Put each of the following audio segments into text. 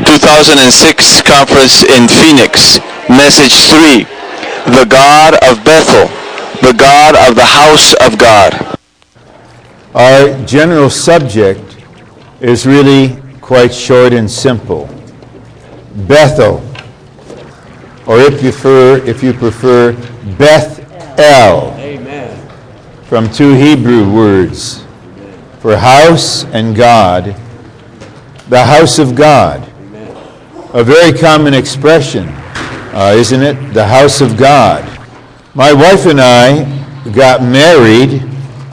2006 conference in Phoenix. Message 3, the God of Bethel, the God of the house of God. Our general subject is really quite short and simple. Bethel, or if you prefer, Beth-El. Amen. From two Hebrew words, for house and God, the house of God. Amen. A very common expression, isn't it? The house of God. My wife and I got married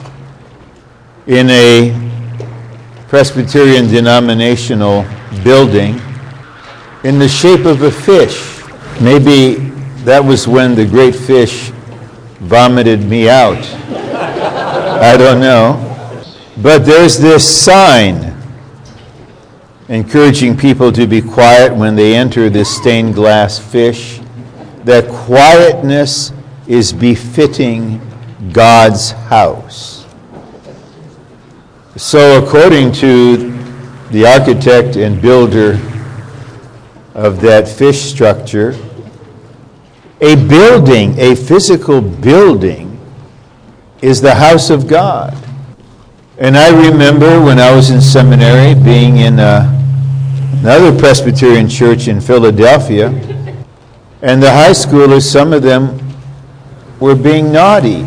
in a Presbyterian denominational building in the shape of a fish. Maybe that was when the great fish vomited me out. I don't know. But there's this sign encouraging people to be quiet when they enter this stained glass fish, that quietness is befitting God's house. So according to the architect and builder of that fish structure, a building, a physical building, is the house of God. And I remember when I was in seminary being in another Presbyterian church in Philadelphia, and the high schoolers, some of them were being naughty.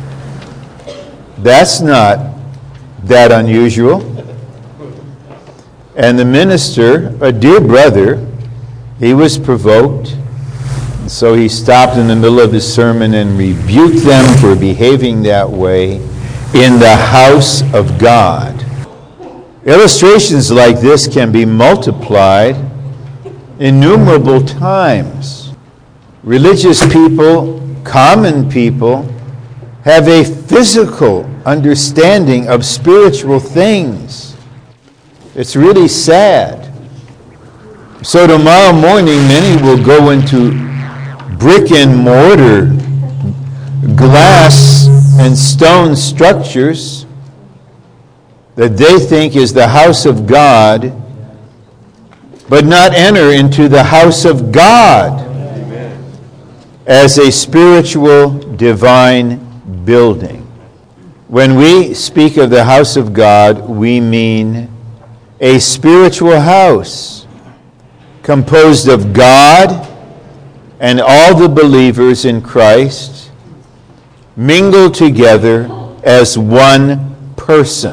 That's not that unusual. And the minister, a dear brother, he was provoked. And so he stopped in the middle of his sermon and rebuked them for behaving that way in the house of God. Illustrations like this can be multiplied innumerable times. Religious people, common people, have a physical understanding of spiritual things. It's really sad. So tomorrow morning, many will go into brick and mortar, glass and stone structures that they think is the house of God, but not enter into the house of God as a spiritual, divine building. When we speak of the house of God, we mean a spiritual house composed of God and all the believers in Christ mingled together as one person.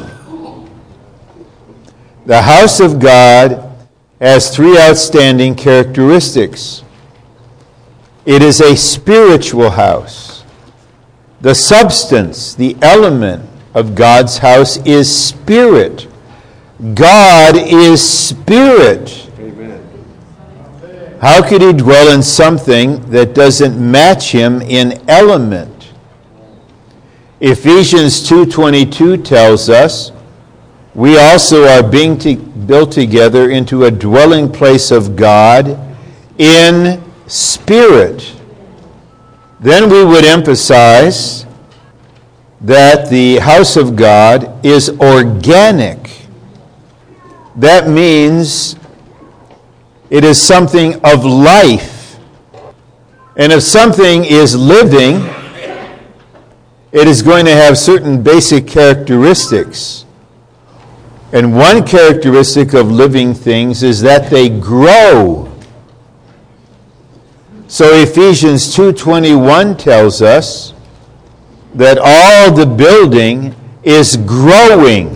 The house of God has three outstanding characteristics. It is a spiritual house. The substance, the element of God's house is spirit. God is spirit. Amen. How could he dwell in something that doesn't match him in element? Ephesians 2:22 tells us, we also are being built together into a dwelling place of God in spirit. Then we would emphasize that the house of God is organic. That means it is something of life. And if something is living, it is going to have certain basic characteristics. And one characteristic of living things is that they grow. So Ephesians 2:21 tells us that all the building is growing.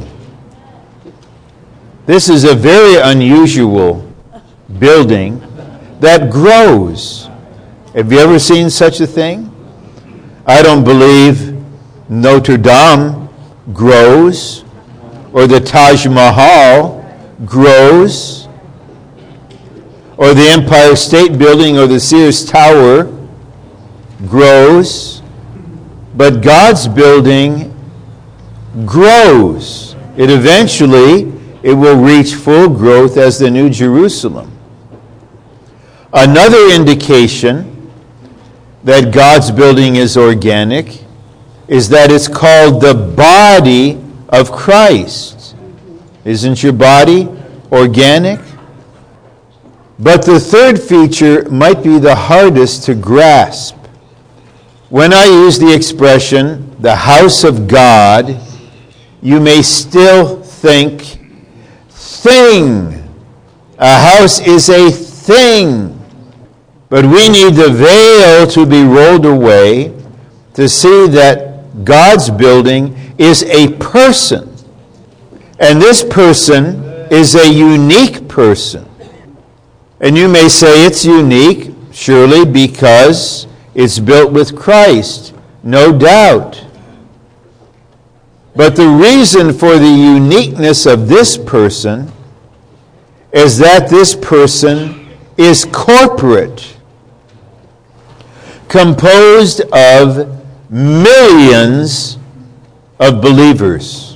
This is a very unusual building that grows. Have you ever seen such a thing? I don't believe Notre Dame grows, or the Taj Mahal grows, or the Empire State Building or the Sears Tower grows, but God's building grows. It will reach full growth as the New Jerusalem. Another indication that God's building is organic is that it's called the body of Christ. Isn't your body organic? But the third feature might be the hardest to grasp. When I use the expression, the house of God, you may still think, thing. A house is a thing. But we need the veil to be rolled away to see that God's building is a person. And this person is a unique person. And you may say it's unique, surely because it's built with Christ, no doubt. But the reason for the uniqueness of this person is that this person is corporate, composed of millions of believers.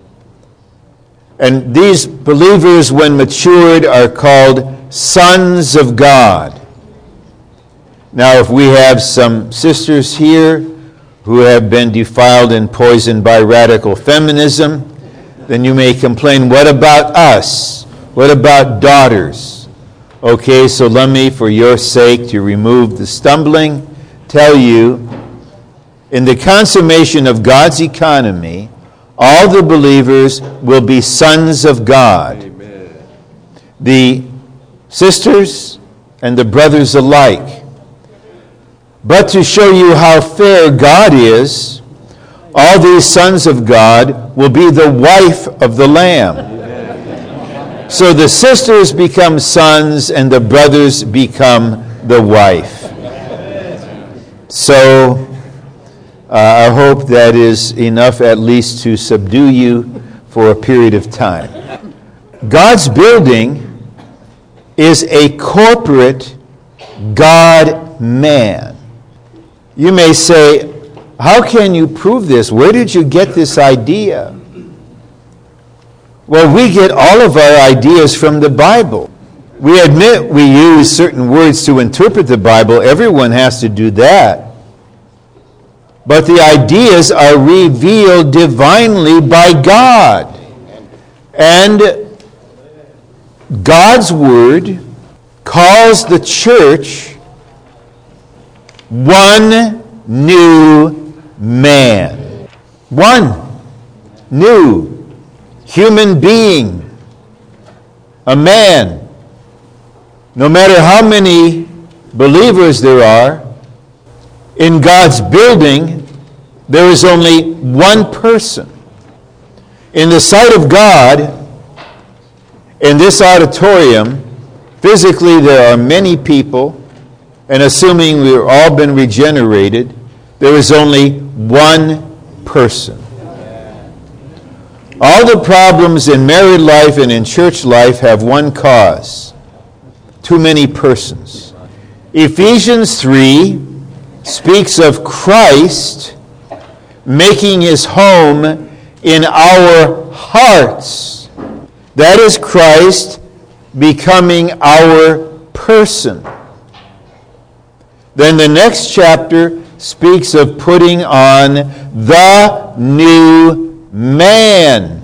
And these believers, when matured, are called sons of God. Now, if we have some sisters here who have been defiled and poisoned by radical feminism, then you may complain, what about us? What about daughters? Okay, so let me, for your sake, to remove the stumbling, tell you, in the consummation of God's economy, all the believers will be sons of God. Amen. The sisters and the brothers alike. But to show you how fair God is, all these sons of God will be the wife of the Lamb. Amen. So the sisters become sons and the brothers become the wife. So I hope that is enough at least to subdue you for a period of time. God's building is a corporate God-man. You may say, how can you prove this? Where did you get this idea? Well, we get all of our ideas from the Bible. We admit we use certain words to interpret the Bible. Everyone has to do that. But the ideas are revealed divinely by God. And God's Word calls the church one new man. One new human being. A man. No matter how many believers there are, in God's building, there is only one person. In the sight of God, in this auditorium, physically there are many people, and assuming we've all been regenerated, there is only one person. All the problems in married life and in church life have one cause: too many persons. Ephesians 3 speaks of Christ making his home in our hearts. That is Christ becoming our person. Then the next chapter speaks of putting on the new man.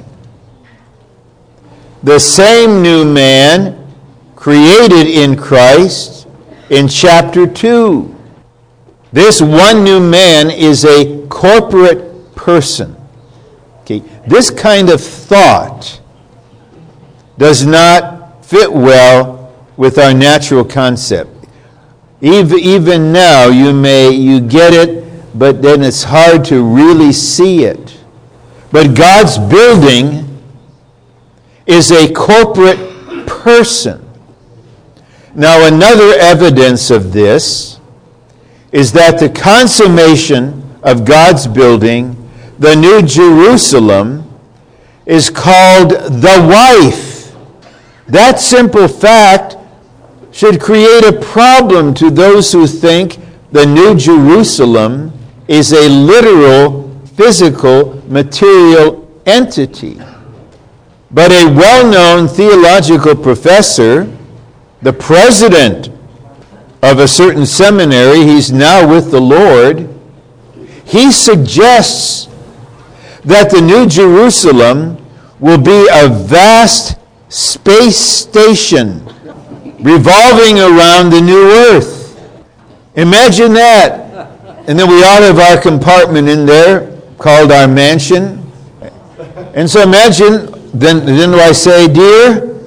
The same new man created in Christ in chapter 2. This one new man is a corporate person. Okay, this kind of thought does not fit well with our natural concept. Even now, you get it, but then it's hard to really see it. But God's building is a corporate person. Now, another evidence of this is that the consummation of God's building, the New Jerusalem, is called the wife. That simple fact should create a problem to those who think the New Jerusalem is a literal, physical, material entity. But a well-known theological professor, the president of a certain seminary, he's now with the Lord, he suggests that the New Jerusalem will be a vast space station revolving around the new earth. Imagine that. And then we all have our compartment in there called our mansion. And so imagine, then I say, dear,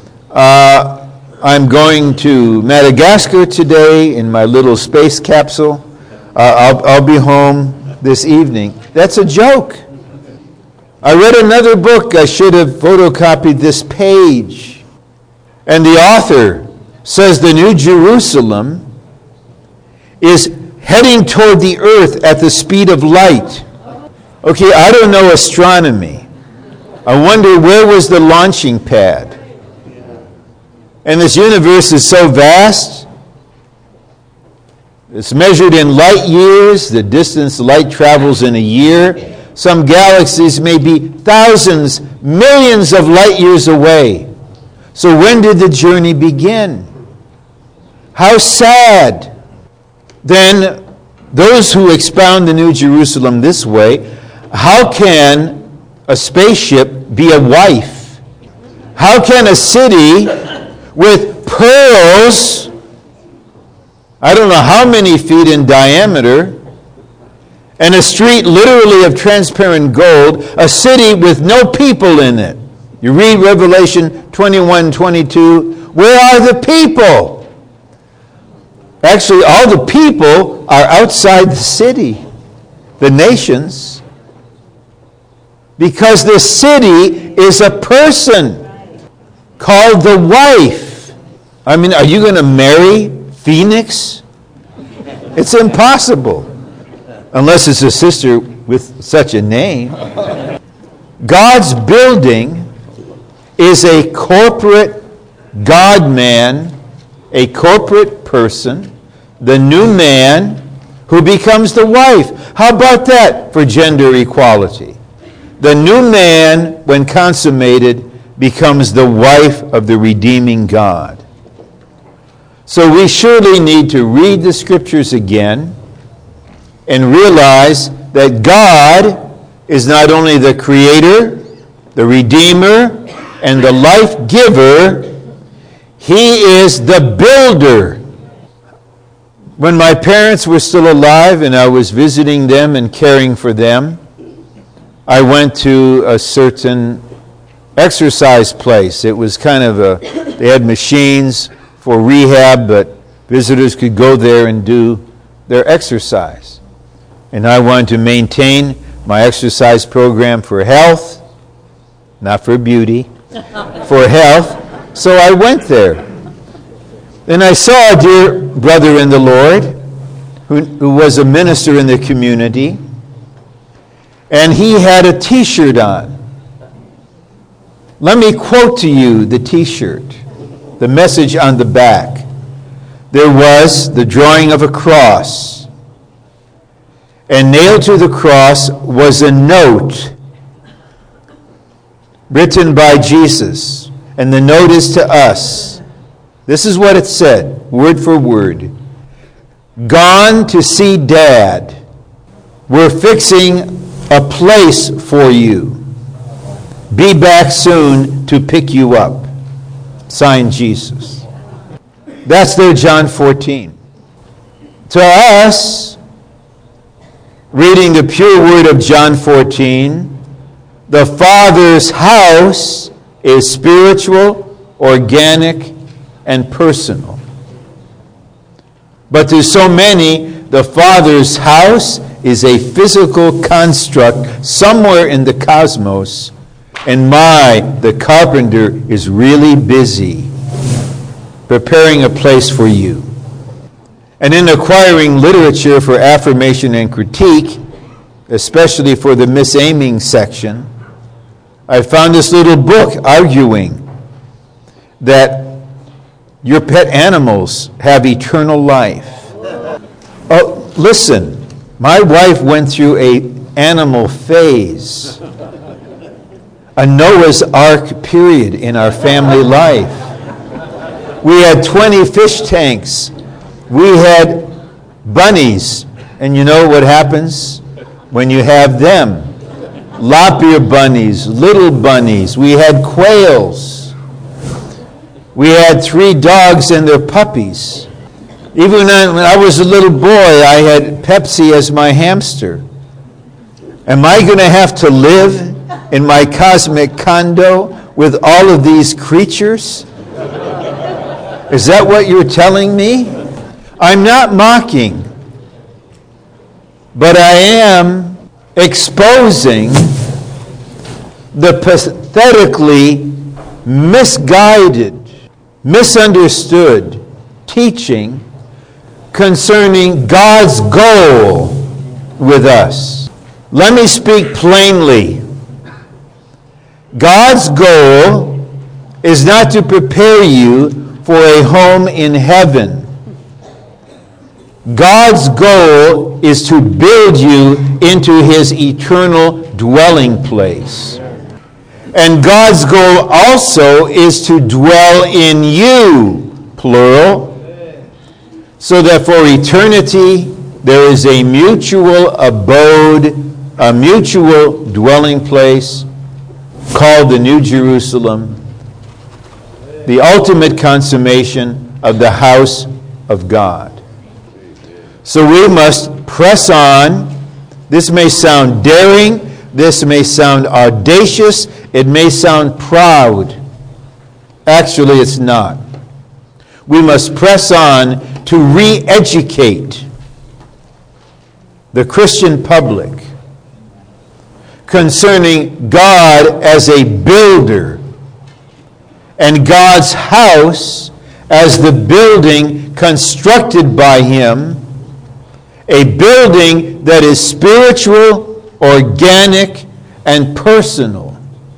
I'm going to Madagascar today in my little space capsule. I'll be home this evening. That's a joke. I read another book. I should have photocopied this page. And the author says the New Jerusalem is heading toward the earth at the speed of light. Okay, I don't know astronomy. I wonder where was the launching pad? And this universe is so vast. It's measured in light years, the distance light travels in a year. Some galaxies may be thousands, millions of light years away. So when did the journey begin? How sad. Then those who expound the New Jerusalem this way, how can a spaceship be a wife? How can a city with pearls, I don't know how many feet in diameter, and a street literally of transparent gold, a city with no people in it? You read Revelation 21:22, where are the people? Actually, all the people are outside the city, the nations, because the city is a person called the wife. I mean, are you going to marry Phoenix? It's impossible. Unless it's a sister with such a name. God's building is a corporate God-man, a corporate person, the new man who becomes the wife. How about that for gender equality? The new man, when consummated, becomes the wife of the redeeming God. So we surely need to read the Scriptures again and realize that God is not only the Creator, the Redeemer, and the Life Giver, He is the Builder. When my parents were still alive and I was visiting them and caring for them, I went to a certain exercise place. It was kind of they had machines for rehab, but visitors could go there and do their exercise. And I wanted to maintain my exercise program for health, not for beauty, for health. So I went there. And I saw a dear brother in the Lord who was a minister in the community. And he had a t-shirt on. Let me quote to you the t-shirt, the message on the back. There was the drawing of a cross. And nailed to the cross was a note written by Jesus. And the note is to us. This is what it said, word for word. Gone to see Dad. We're fixing a place for you. Be back soon to pick you up. Signed, Jesus. That's there, John 14. To us, reading the pure word of John 14, the Father's house is spiritual, organic, and personal. But to so many, the Father's house is a physical construct somewhere in the cosmos, and the carpenter, is really busy preparing a place for you. And in acquiring literature for affirmation and critique, especially for the misaiming section, I found this little book arguing that your pet animals have eternal life. Oh, listen, my wife went through an animal phase, a Noah's Ark period in our family life. We had 20 fish tanks. We had bunnies. And you know what happens when you have them? Lop-ear bunnies, little bunnies. We had quails. We had 3 dogs and their puppies. Even when I was a little boy, I had Pepsi as my hamster. Am I going to have to live in my cosmic condo with all of these creatures? Is that what you're telling me? I'm not mocking, but I am exposing the pathetically misguided, misunderstood teaching concerning God's goal with us. Let me speak plainly. God's goal is not to prepare you for a home in heaven. God's goal is to build you into his eternal dwelling place. And God's goal also is to dwell in you, plural, so that for eternity there is a mutual abode, a mutual dwelling place called the New Jerusalem, the ultimate consummation of the house of God. So we must press on. This may sound daring, this may sound audacious, it may sound proud. Actually, it's not. We must press on to re-educate the Christian public concerning God as a builder and God's house as the building constructed by him, a building that is spiritual, organic, and personal.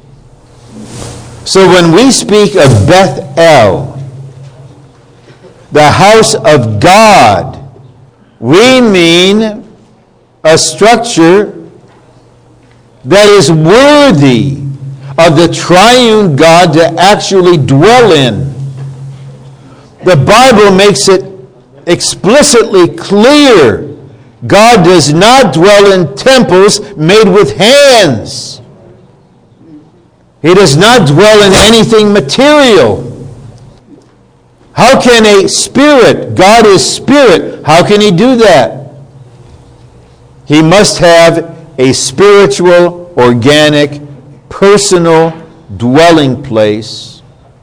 So when we speak of Bethel, the house of God, we mean a structure that is worthy of the triune God to actually dwell in. The Bible makes it explicitly clear God does not dwell in temples made with hands. He does not dwell in anything material. How can a spirit, God is spirit, how can he do that? He must have a spiritual, organic, personal dwelling place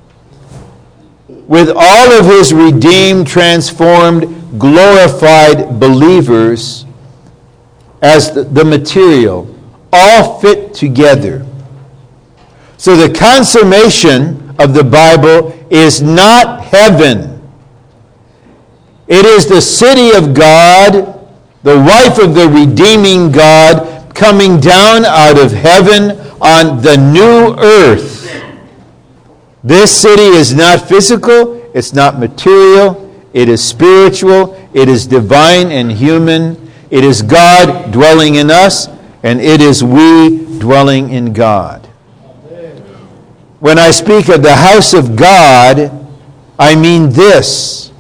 with all of his redeemed, transformed, glorified believers as the material, all fit together. So the consummation of the Bible is not heaven. It is the city of God, the wife of the redeeming God, coming down out of heaven on the new earth. This city is not physical, it's not material, it is spiritual, it is divine and human. It is God dwelling in us, and it is we dwelling in God. When I speak of the house of God, I mean this: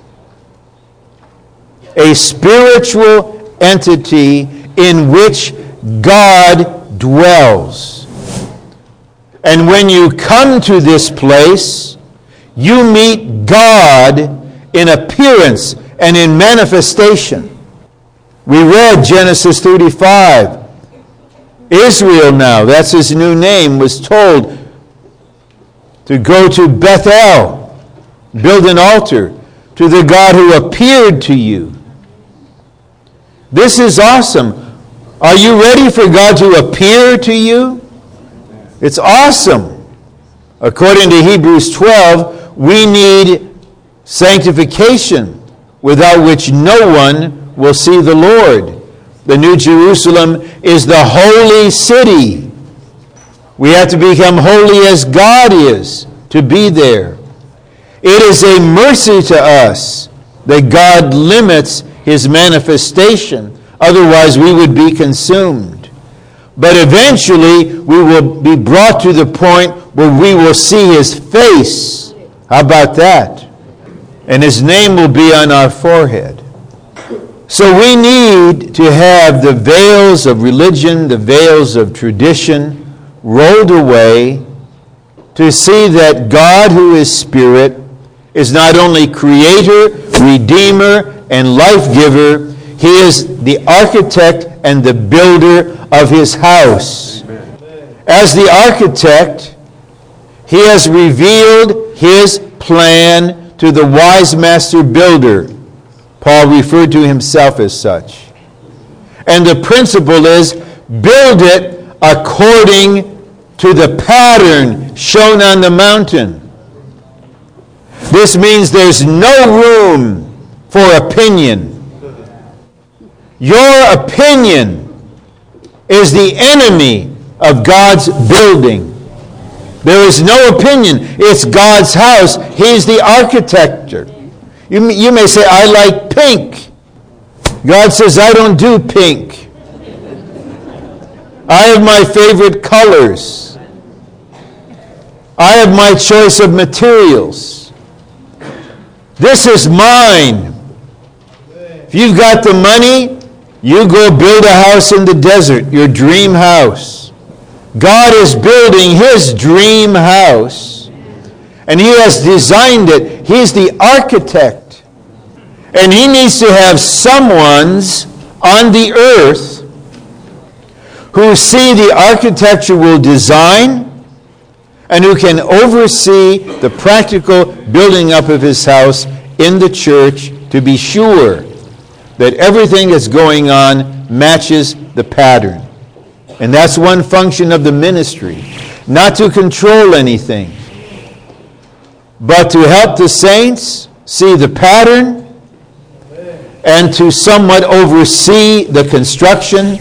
a spiritual entity in which God dwells. And when you come to this place, you meet God in appearance and in manifestation. We read Genesis 35. Israel now, that's his new name, was told to go to Bethel, build an altar to the God who appeared to you. This is awesome. Are you ready for God to appear to you? It's awesome. According to Hebrews 12, we need sanctification, without which no one will see the Lord. The New Jerusalem is the holy city. We have to become holy as God is to be there. It is a mercy to us that God limits his manifestation. Otherwise, we would be consumed. But eventually, we will be brought to the point where we will see his face. How about that? And his name will be on our forehead. So we need to have the veils of religion, the veils of tradition rolled away to see that God, who is spirit, is not only creator, redeemer, and life giver, he is the architect and the builder of his house. As the architect, he has revealed his plan to the wise master builder. Paul referred to himself as such. And the principle is, build it according to the pattern shown on the mountain. This means there's no room for opinion. Your opinion is the enemy of God's building. There is no opinion. It's God's house. He's the architect. You may say, I like pink. God says, I don't do pink. I have my favorite colors. I have my choice of materials. This is mine. If you've got the money, you go build a house in the desert, your dream house. God is building his dream house, and he has designed it. He's the architect. And he needs to have someone's on the earth who see the architectural design and who can oversee the practical building up of his house in the church to be sure that everything that's going on matches the pattern. And that's one function of the ministry, not to control anything, but to help the saints see the pattern and to somewhat oversee the construction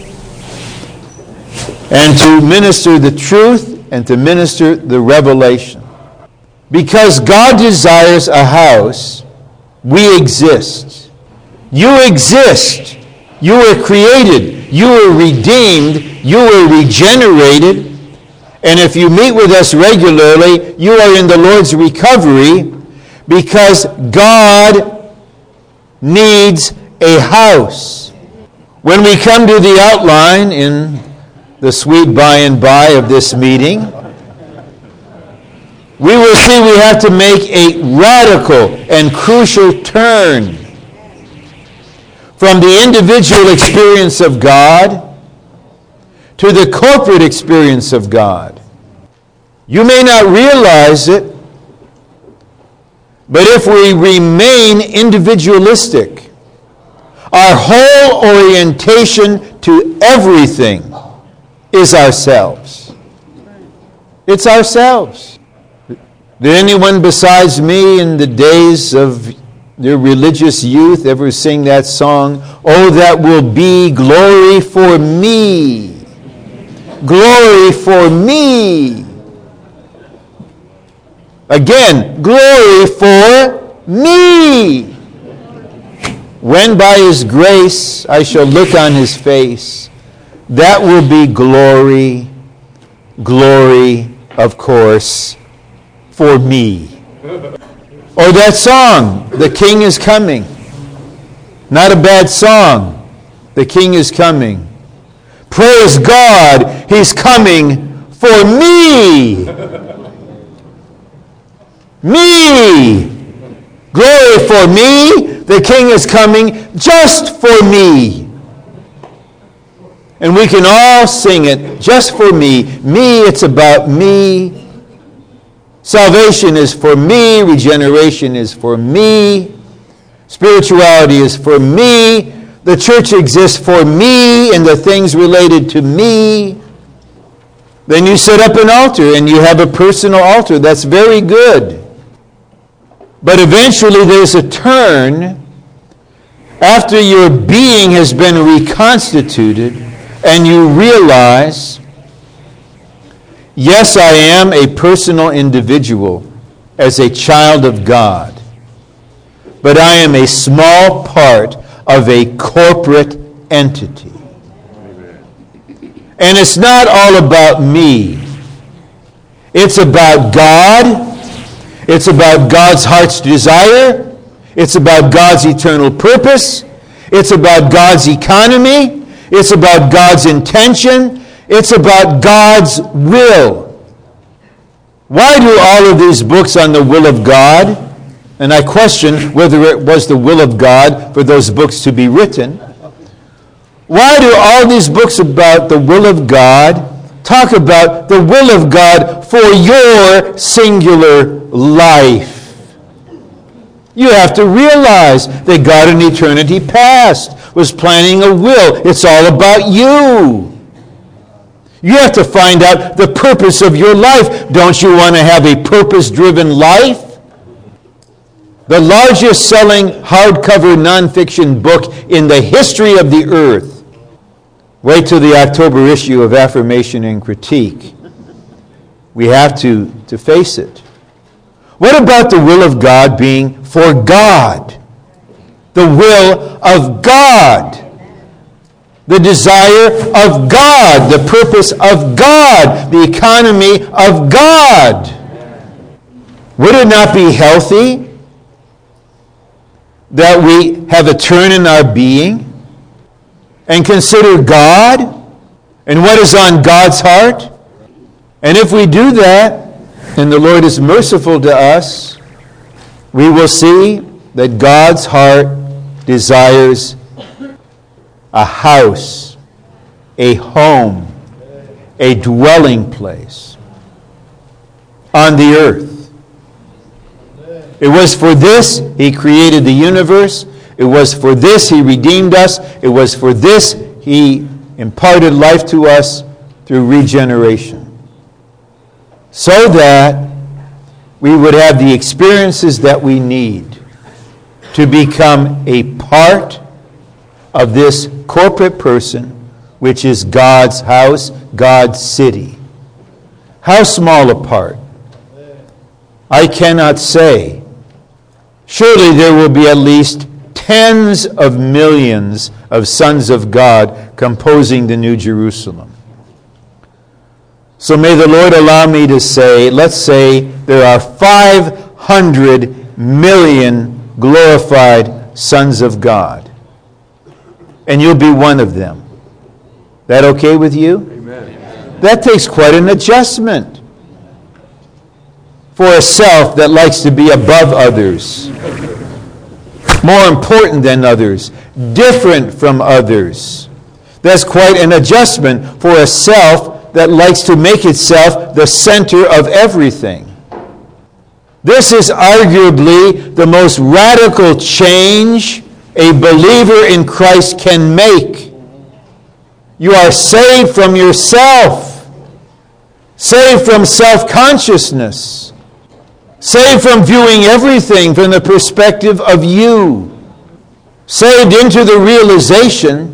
and to minister the truth and to minister the revelation. Because God desires a house, we exist. You exist. You were created. You were redeemed. You were regenerated. And if you meet with us regularly, you are in the Lord's recovery because God needs a house. When we come to the outline in the sweet by and by of this meeting, we will see we have to make a radical and crucial turn from the individual experience of God to the corporate experience of God. You may not realize it, but if we remain individualistic, our whole orientation to everything is ourselves. It's ourselves. Did anyone besides me in the days of their religious youth ever sing that song, "Oh, that will be glory for me, glory for me"? Again, glory for me. When by his grace I shall look on his face, that will be glory, glory, of course, for me. Or that song, "The King is Coming." Not a bad song. The King is coming. Praise God, he's coming for me. Me. Glory for me. The King is coming just for me. And we can all sing it, just for me. Me, it's about me. Salvation is for me. Regeneration is for me. Spirituality is for me. The church exists for me and the things related to me. Then you set up an altar and you have a personal altar. That's very good. But eventually there's a turn after your being has been reconstituted and you realize, yes, I am a personal individual as a child of God, but I am a small part of a corporate entity. And it's not all about me. It's about God. It's about God's heart's desire. It's about God's eternal purpose. It's about God's economy. It's about God's intention. It's about God's will. Why do all of these books on the will of God And I question whether it was the will of God for those books to be written. Why do all these books about the will of God talk about the will of God for your singular life? You have to realize that God in eternity past was planning a will. It's all about you. You have to find out the purpose of your life. Don't you want to have a purpose-driven life? The largest selling hardcover nonfiction book in the history of the earth. Wait till the October issue of Affirmation and Critique. We have to face it. What about the will of God being for God? The will of God. The desire of God. The purpose of God. The economy of God. Would it not be healthy that we have a turn in our being and consider God and what is on God's heart? And if we do that, and the Lord is merciful to us, we will see that God's heart desires a house, a home, a dwelling place on the earth. It was for this He created the universe. It was for this He redeemed us. It was for this He imparted life to us through regeneration. So that we would have the experiences that we need to become a part of this corporate person, which is God's house, God's city. How small a part? I cannot say. Surely there will be at least tens of millions of sons of God composing the New Jerusalem. So may the Lord allow me to say, let's say there are 500 million glorified sons of God. And you'll be one of them. That okay with you? Amen. That takes quite an adjustment for a self that likes to be above others, more important than others, different from others. That's quite an adjustment for a self that likes to make itself the center of everything. This is arguably the most radical change a believer in Christ can make. You are saved from yourself, saved from self-consciousness, saved from viewing everything from the perspective of you, saved into the realization,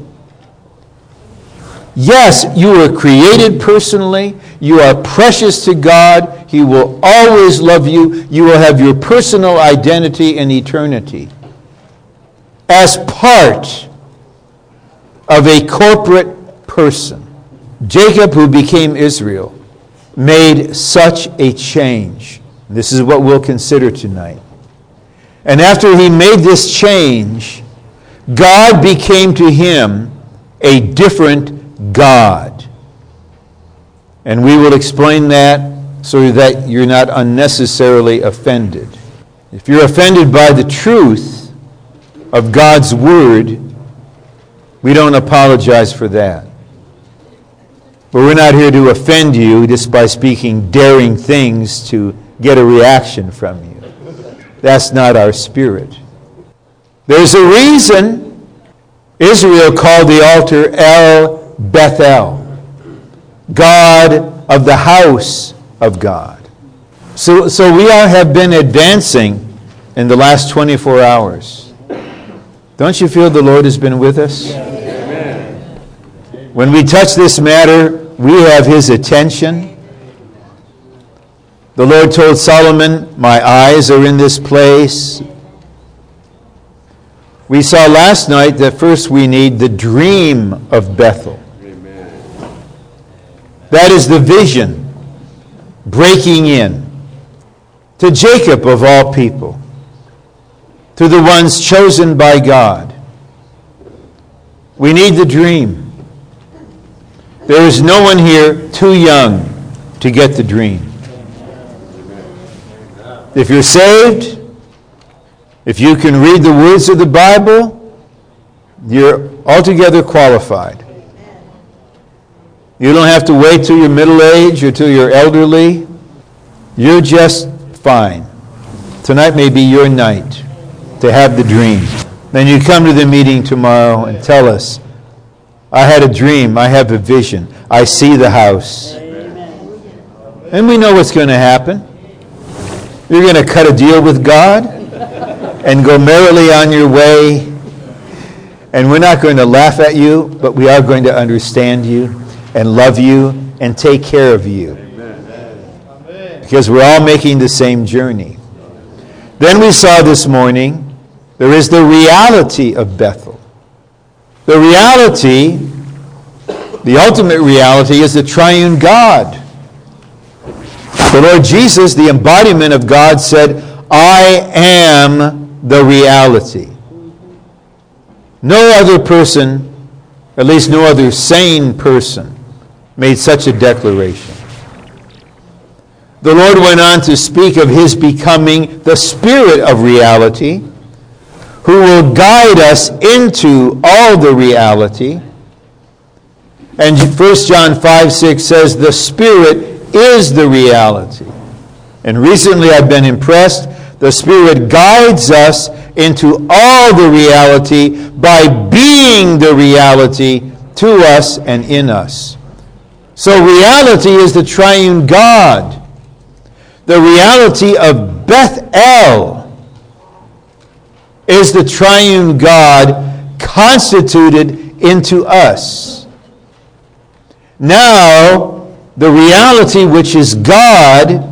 yes, you were created personally. You are precious to God. He will always love you. You will have your personal identity in eternity as part of a corporate person. Jacob, who became Israel, made such a change. This is what we'll consider tonight. And after he made this change, God became to him a different God. And we will explain that so that you're not unnecessarily offended. If you're offended by the truth of God's Word, we don't apologize for that. But we're not here to offend you just by speaking daring things to get a reaction from you. That's not our spirit. There's a reason Israel called the altar El Bethel, God of the house of God. So we all have been advancing in the last 24 hours. Don't you feel the Lord has been with us? Amen. When we touch this matter, we have His attention. The Lord told Solomon, "My eyes are in this place." We saw last night that first we need the dream of Bethel. Amen. That is the vision breaking in to Jacob of all people, to the ones chosen by God. We need the dream. There is no one here too young to get the dream. If you're saved, If you can read the words of the Bible, you're altogether qualified. You don't have to wait till you're middle-aged or till you're elderly. You're just fine. Tonight may be your night to have the dream. Then you come to the meeting tomorrow and tell us, I had a dream, I have a vision, I see the house. Amen. And we know what's going to happen. You're going to cut a deal with God and go merrily on your way. And we're not going to laugh at you, but we are going to understand you and love you and take care of you. Amen. Because we're all making the same journey. Then we saw this morning, there is the reality of Bethel. The reality, the ultimate reality, is the triune God. The Lord Jesus, the embodiment of God, said, I am the reality. No other person, at least no other sane person, made such a declaration. The Lord went on to speak of his becoming the Spirit of reality, who will guide us into all the reality. And 1 John 5:6 says, the Spirit is the reality. And recently I've been impressed, the Spirit guides us into all the reality by being the reality to us and in us. So reality is the triune God. The reality of Bethel is the triune God constituted into us. Now, the reality which is God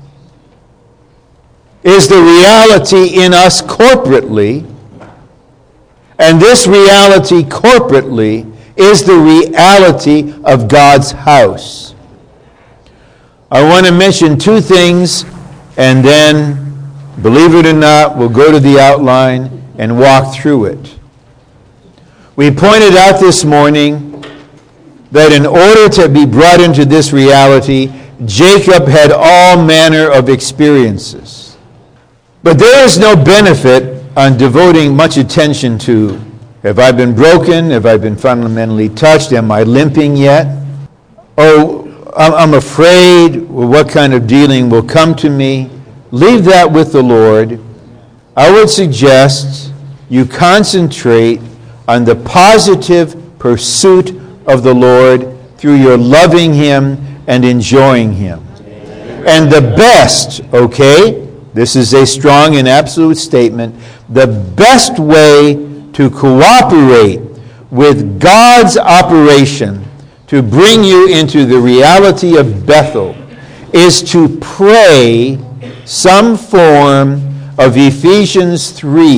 is the reality in us corporately, and this reality corporately is the reality of God's house. I want to mention two things, and then, believe it or not, we'll go to the outline and walk through it. We pointed out this morning that in order to be brought into this reality, Jacob had all manner of experiences. But there is no benefit on devoting much attention to, have I been broken? Have I been fundamentally touched? Am I limping yet? Oh, I'm afraid what kind of dealing will come to me. Leave that with the Lord. I would suggest you concentrate on the positive pursuit of the Lord through your loving Him and enjoying Him. And the best, okay, this is a strong and absolute statement, the best way to cooperate with God's operation to bring you into the reality of Bethel is to pray some form of Ephesians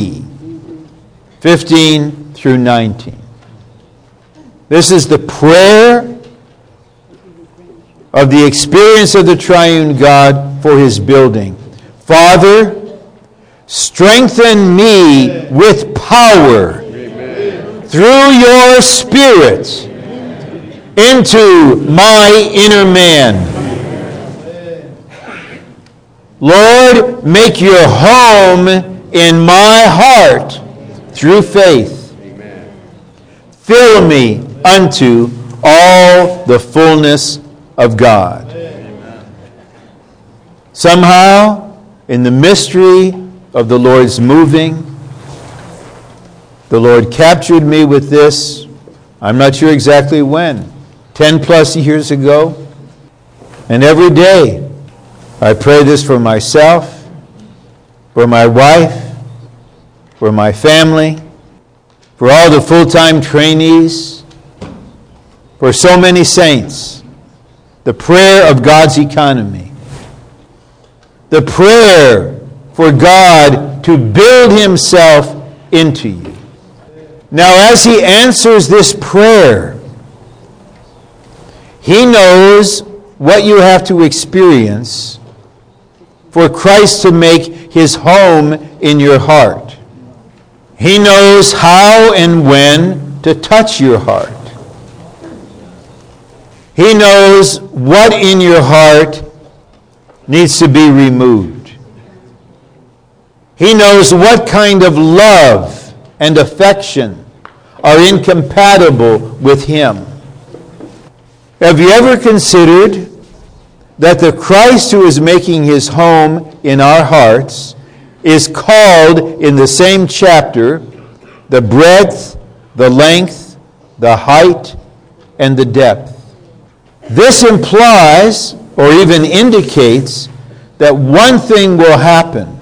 3:15 through 19. This is the prayer of the experience of the triune God for His building. Father, strengthen me with power through your Spirit into my inner man. Lord, make your home in my heart through faith. Fill me unto all the fullness of God. Somehow, in the mystery of the Lord's moving, the Lord captured me with this. I'm not sure exactly when. 10 plus years ago. And every day I pray this for myself, for my wife, for my family, for all the full-time trainees, for so many saints. The prayer of God's economy. The prayer for God to build Himself into you. Now, as He answers this prayer, He knows what you have to experience for Christ to make His home in your heart. He knows how and when to touch your heart. He knows what in your heart needs to be removed. He knows what kind of love and affection are incompatible with Him. Have you ever considered that the Christ who is making His home in our hearts is called in the same chapter the breadth, the length, the height, and the depth? This implies, or even indicates, that one thing will happen,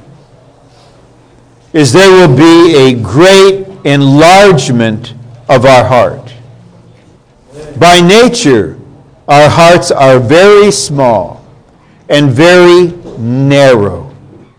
is there will be a great enlargement of our heart. By nature, our hearts are very small and very narrow.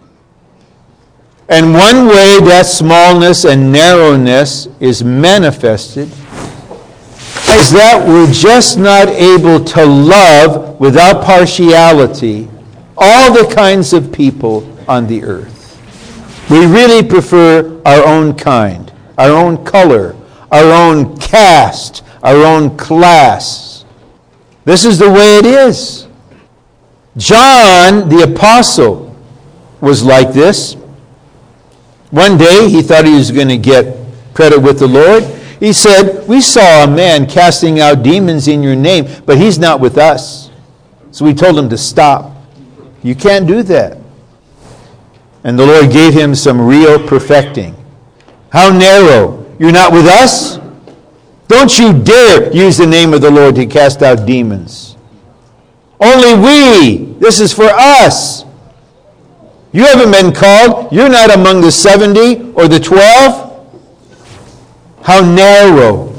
And one way that smallness and narrowness is manifested is that we're just not able to love without partiality all the kinds of people on the earth. We really prefer our own kind, our own color, our own caste, our own class. This is the way it is. John the Apostle was like this. One day he thought he was going to get credit with the Lord. He said, "We saw a man casting out demons in your name, but he's not with us." So we told him to stop. You can't do that. And the Lord gave him some real perfecting. How narrow. You're not with us? Don't you dare use the name of the Lord to cast out demons. Only we. This is for us. You haven't been called. You're not among the 70 or the 12. How narrow.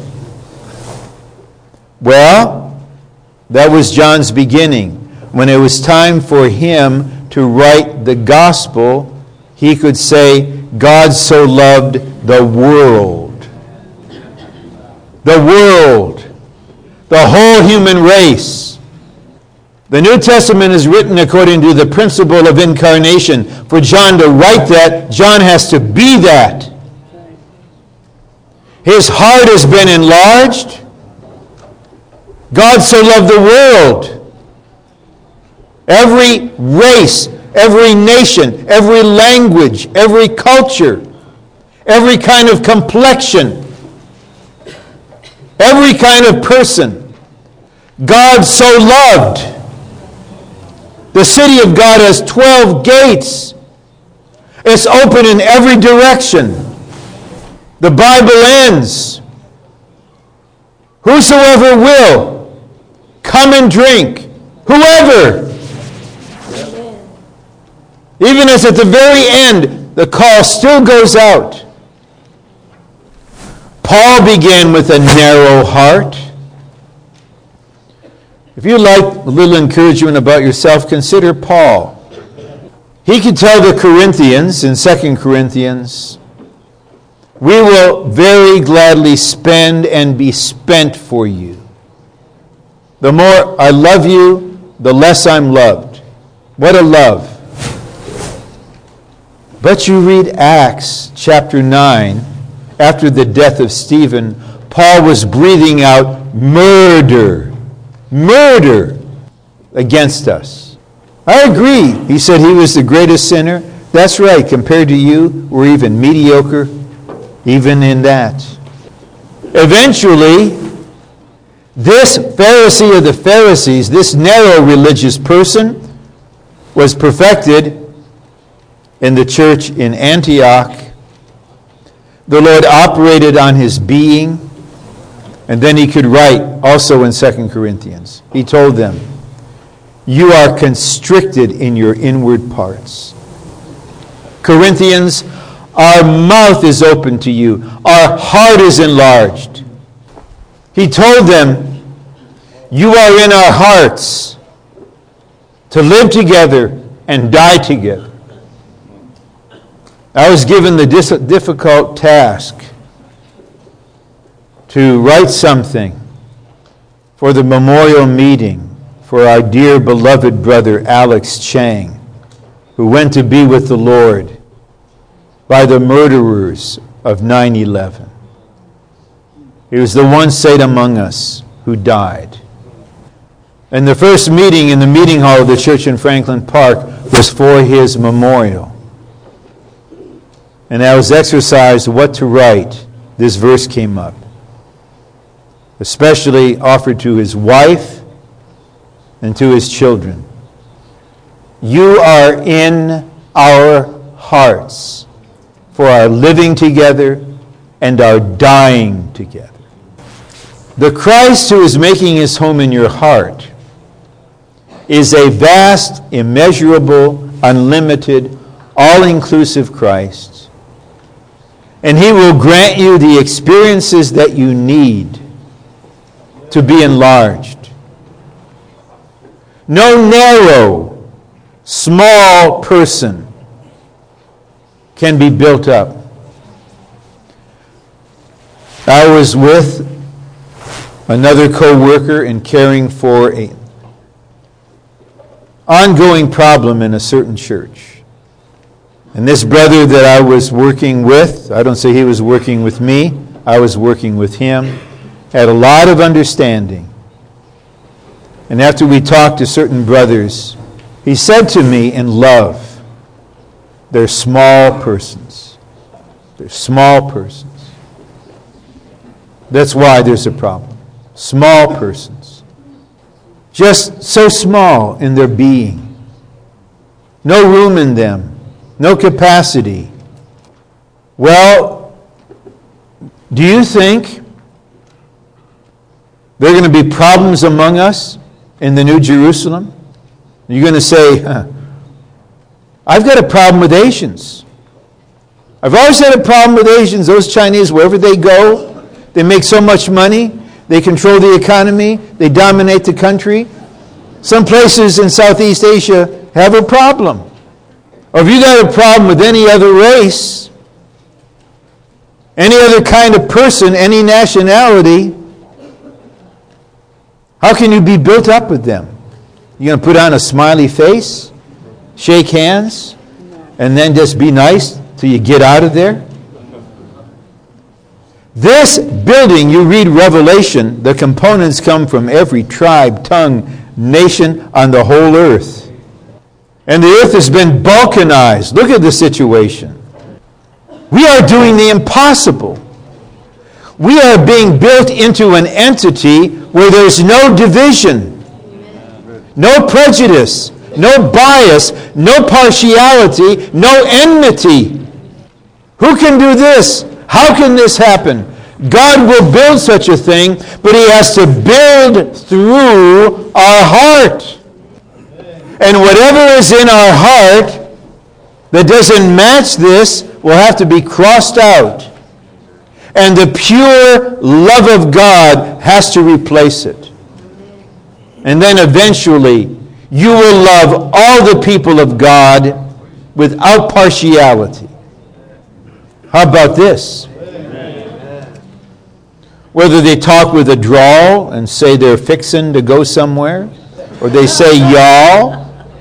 Well, that was John's beginning. When it was time for him to write the gospel, he could say, God so loved the world. The world. The whole human race. The New Testament is written according to the principle of incarnation. For John to write that, John has to be that. His heart has been enlarged. God so loved the world. Every race, every nation, every language, every culture, every kind of complexion, every kind of person, God so loved. The city of God has 12 gates. It's open in every direction. The Bible ends, "Whosoever will, come and drink." Whoever. Even as at the very end, the call still goes out. Paul began with a narrow heart. If you like a little encouragement about yourself, consider Paul. He could tell the Corinthians in 2 Corinthians, "We will very gladly spend and be spent for you. The more I love you, the less I'm loved." What a love. But you read Acts chapter 9, after the death of Stephen, Paul was breathing out murder against us. I agree. He said he was the greatest sinner. That's right. Compared to you, we're even mediocre, even in that. Eventually, this Pharisee of the Pharisees, this narrow religious person, was perfected in the church in Antioch. The Lord operated on his being, and then he could write also in 2 Corinthians. He told them, "You are constricted in your inward parts." Corinthians, our mouth is open to you. Our heart is enlarged. He told them, "You are in our hearts to live together and die together." I was given the difficult task to write something for the memorial meeting for our dear beloved brother Alex Chang, who went to be with the Lord by the murderers of 9/11. He was the one saint among us who died. And the first meeting in the meeting hall of the church in Franklin Park was for his memorial. and I was exercised what to write, this verse came up. Especially offered to his wife and to his children. You are in our hearts for our living together and our dying together. The Christ who is making his home in your heart is a vast, immeasurable, unlimited, all-inclusive Christ. And he will grant you the experiences that you need to be enlarged. No narrow, small person can be built up. I was with another co-worker in caring for an ongoing problem in a certain church. And this brother that I was working with, I don't say he was working with me, I was working with him, had a lot of understanding. And after we talked to certain brothers, he said to me in love, they're small persons. They're small persons. That's why there's a problem. Small persons. Just so small in their being. No room in them. No capacity. Well, do you think there are going to be problems among us in the New Jerusalem? You're going to say, I've got a problem with Asians. I've always had a problem with Asians. Those Chinese, wherever they go, they make so much money. They control the economy. They dominate the country. Some places in Southeast Asia have a problem. Or if you got a problem with any other race, any other kind of person, any nationality, how can you be built up with them? You're going to put on a smiley face, shake hands, and then just be nice till you get out of there? This building, you read Revelation, the components come from every tribe, tongue, nation on the whole earth. And the earth has been balkanized. Look at the situation. We are doing the impossible. We are being built into an entity where there's no division, no prejudice, no bias, no partiality, no enmity. Who can do this? How can this happen? God will build such a thing, but he has to build through our heart. And whatever is in our heart that doesn't match this will have to be crossed out. And the pure love of God has to replace it. And then eventually, you will love all the people of God without partiality. How about this? Whether they talk with a drawl and say they're fixing to go somewhere, or they say y'all,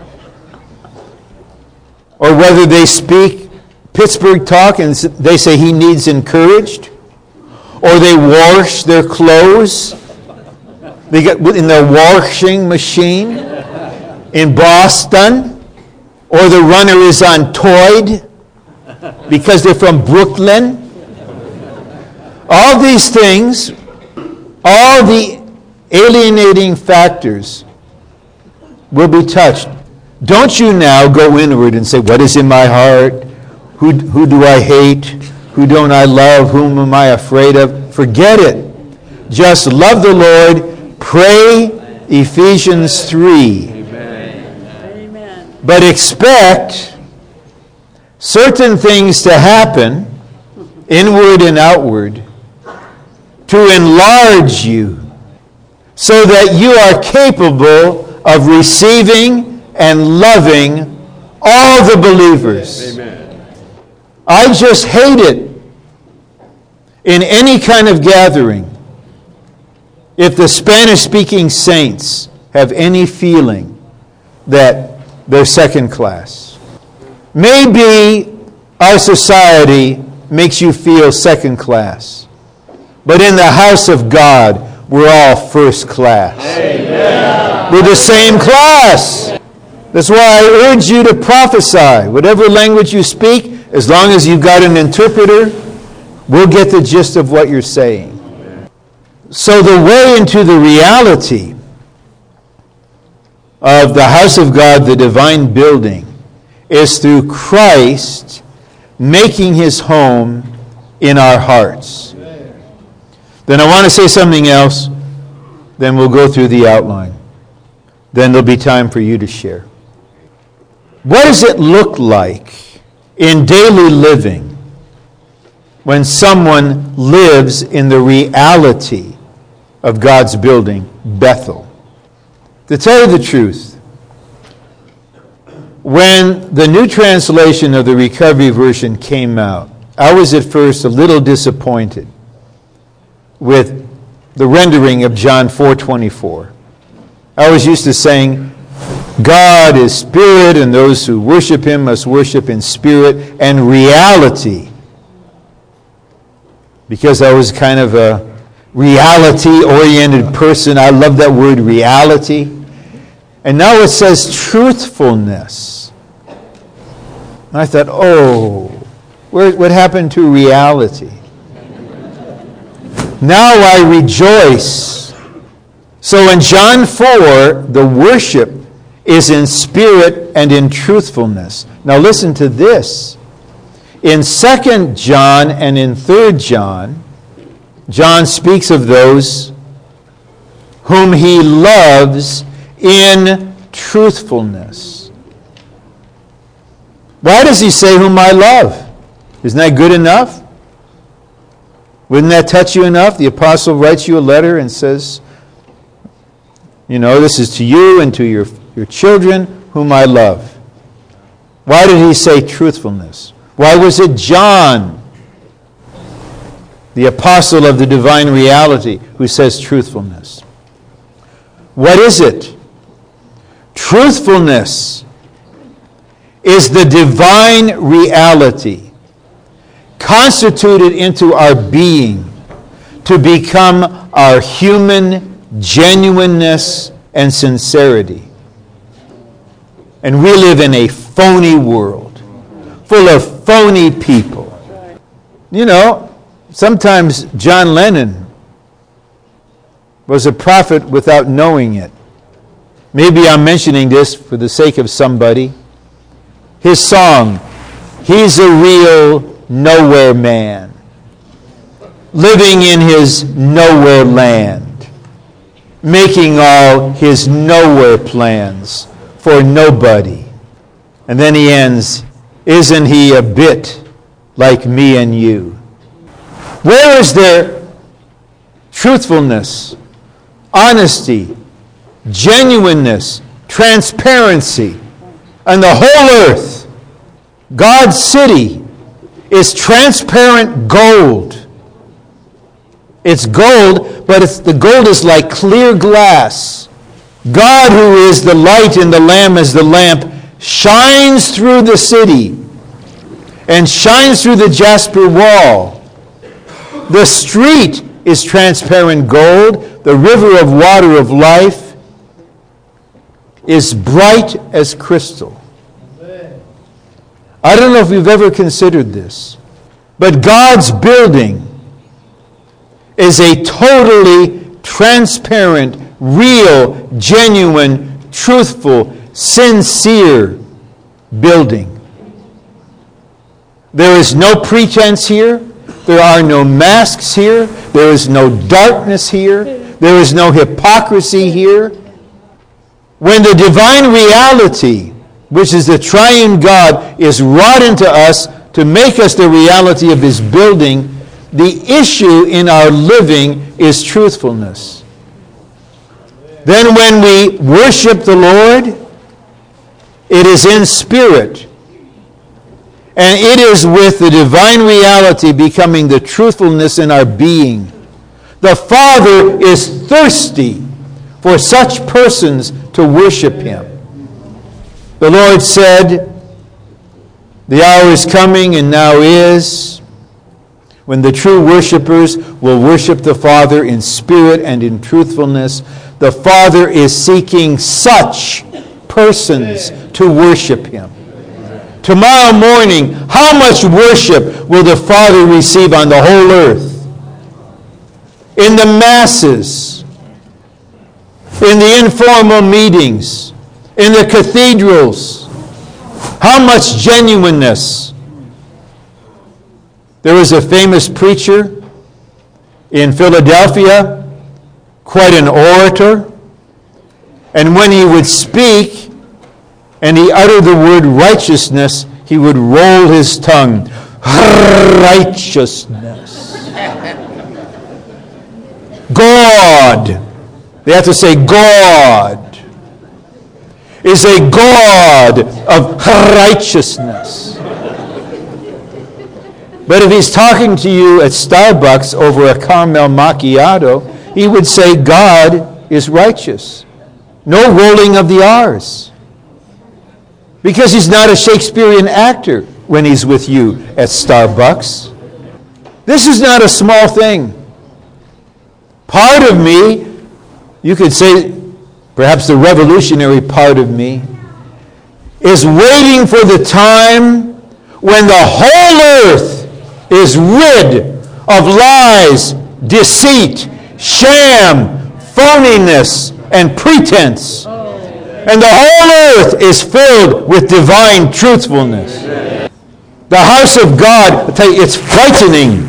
or whether they speak Pittsburgh talk and they say he needs encouraged, or they wash their clothes, they get in their washing machine in Boston, or the runner is on Toyd because they're from Brooklyn. All these things, all the alienating factors will be touched. Don't you now go inward and say, what is in my heart? Who do I hate? Who don't I love? Whom am I afraid of? Forget it. Just love the Lord. Pray Ephesians 3. Amen. But expect certain things to happen, inward and outward, to enlarge you so that you are capable of receiving and loving all the believers. Amen. I just hate it in any kind of gathering if the Spanish-speaking saints have any feeling that they're second class. Maybe our society makes you feel second class, but in the house of God, we're all first class. Amen. We're the same class. That's why I urge you to prophesy. Whatever language you speak, As long as you've got an interpreter, we'll get the gist of what you're saying. So the way into the reality of the house of God, the divine building, is through Christ making his home in our hearts. Then I want to say something else, then we'll go through the outline. Then there'll be time for you to share. What does it look like in daily living when someone lives in the reality of God's building, Bethel? To tell you the truth, when the new translation of the Recovery Version came out, I was at first a little disappointed with the rendering of John 4:24. I was used to saying, God is spirit, and those who worship him must worship in spirit and reality. Because I was kind of a reality-oriented person. I love that word, reality. And now it says truthfulness. And I thought, what happened to reality? Now I rejoice. So in John 4, the worship is in spirit and in truthfulness. Now listen to this. In 2 John and in 3 John, John speaks of those whom he loves in truthfulness. Why does he say whom I love? Isn't that good enough? Wouldn't that touch you enough? The apostle writes you a letter and says, this is to you and to your children whom I love. Why did he say truthfulness? Why was it John, the apostle of the divine reality, who says truthfulness? What is it? Truthfulness is the divine reality constituted into our being to become our human genuineness and sincerity. And we live in a phony world, full of phony people. Sometimes John Lennon was a prophet without knowing it. Maybe I'm mentioning this for the sake of somebody. His song, he's a real nowhere man, living in his nowhere land, making all his nowhere plans for nobody. And then he ends, isn't he a bit like me and you? Where is there truthfulness, honesty, genuineness, transparency? And the whole earth, God's city, is transparent gold. It's gold, but the gold is like clear glass. God, who is the light and the Lamb as the lamp, shines through the city and shines through the jasper wall. The street is transparent gold. The river of water of life is bright as crystal. I don't know if you've ever considered this, but God's building is a totally transparent, real, genuine, truthful, sincere building. There is no pretense here. There are no masks here. There is no darkness here. There is no hypocrisy here. When the divine reality, which is the triune God, is wrought into us to make us the reality of His building, the issue in our living is truthfulness. Then when we worship the Lord, it is in spirit. And it is with the divine reality becoming the truthfulness in our being. The Father is thirsty for such persons to worship Him. The Lord said, the hour is coming and now is, when the true worshipers will worship the Father in spirit and in truthfulness. The Father is seeking such persons to worship Him. Tomorrow morning, how much worship will the Father receive on the whole earth? In the masses, in the informal meetings, in the cathedrals. How much genuineness. There was a famous preacher in Philadelphia, quite an orator, and when he would speak and he uttered the word righteousness, he would roll his tongue. Righteousness. God. They have to say God is a God of righteousness. But if he's talking to you at Starbucks over a caramel macchiato, he would say God is righteous. No rolling of the R's. Because he's not a Shakespearean actor when he's with you at Starbucks. This is not a small thing. Part of me, you could say, perhaps the revolutionary part of me, is waiting for the time when the whole earth is rid of lies, deceit, sham, phoniness, and pretense. And the whole earth is filled with divine truthfulness. The house of God, I tell you, it's frightening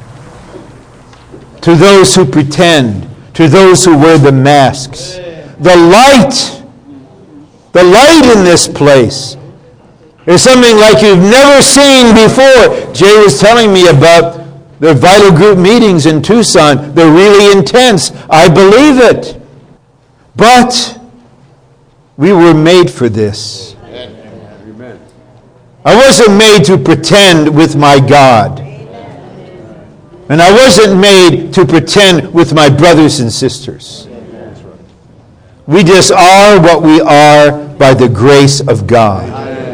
to those who pretend, to those who wear the masks. The light in this place is something like you've never seen before. Jay was telling me about their vital group meetings in Tucson. They're really intense. I believe it. But we were made for this. Amen. I wasn't made to pretend with my God. And I wasn't made to pretend with my brothers and sisters. We just are what we are by the grace of God.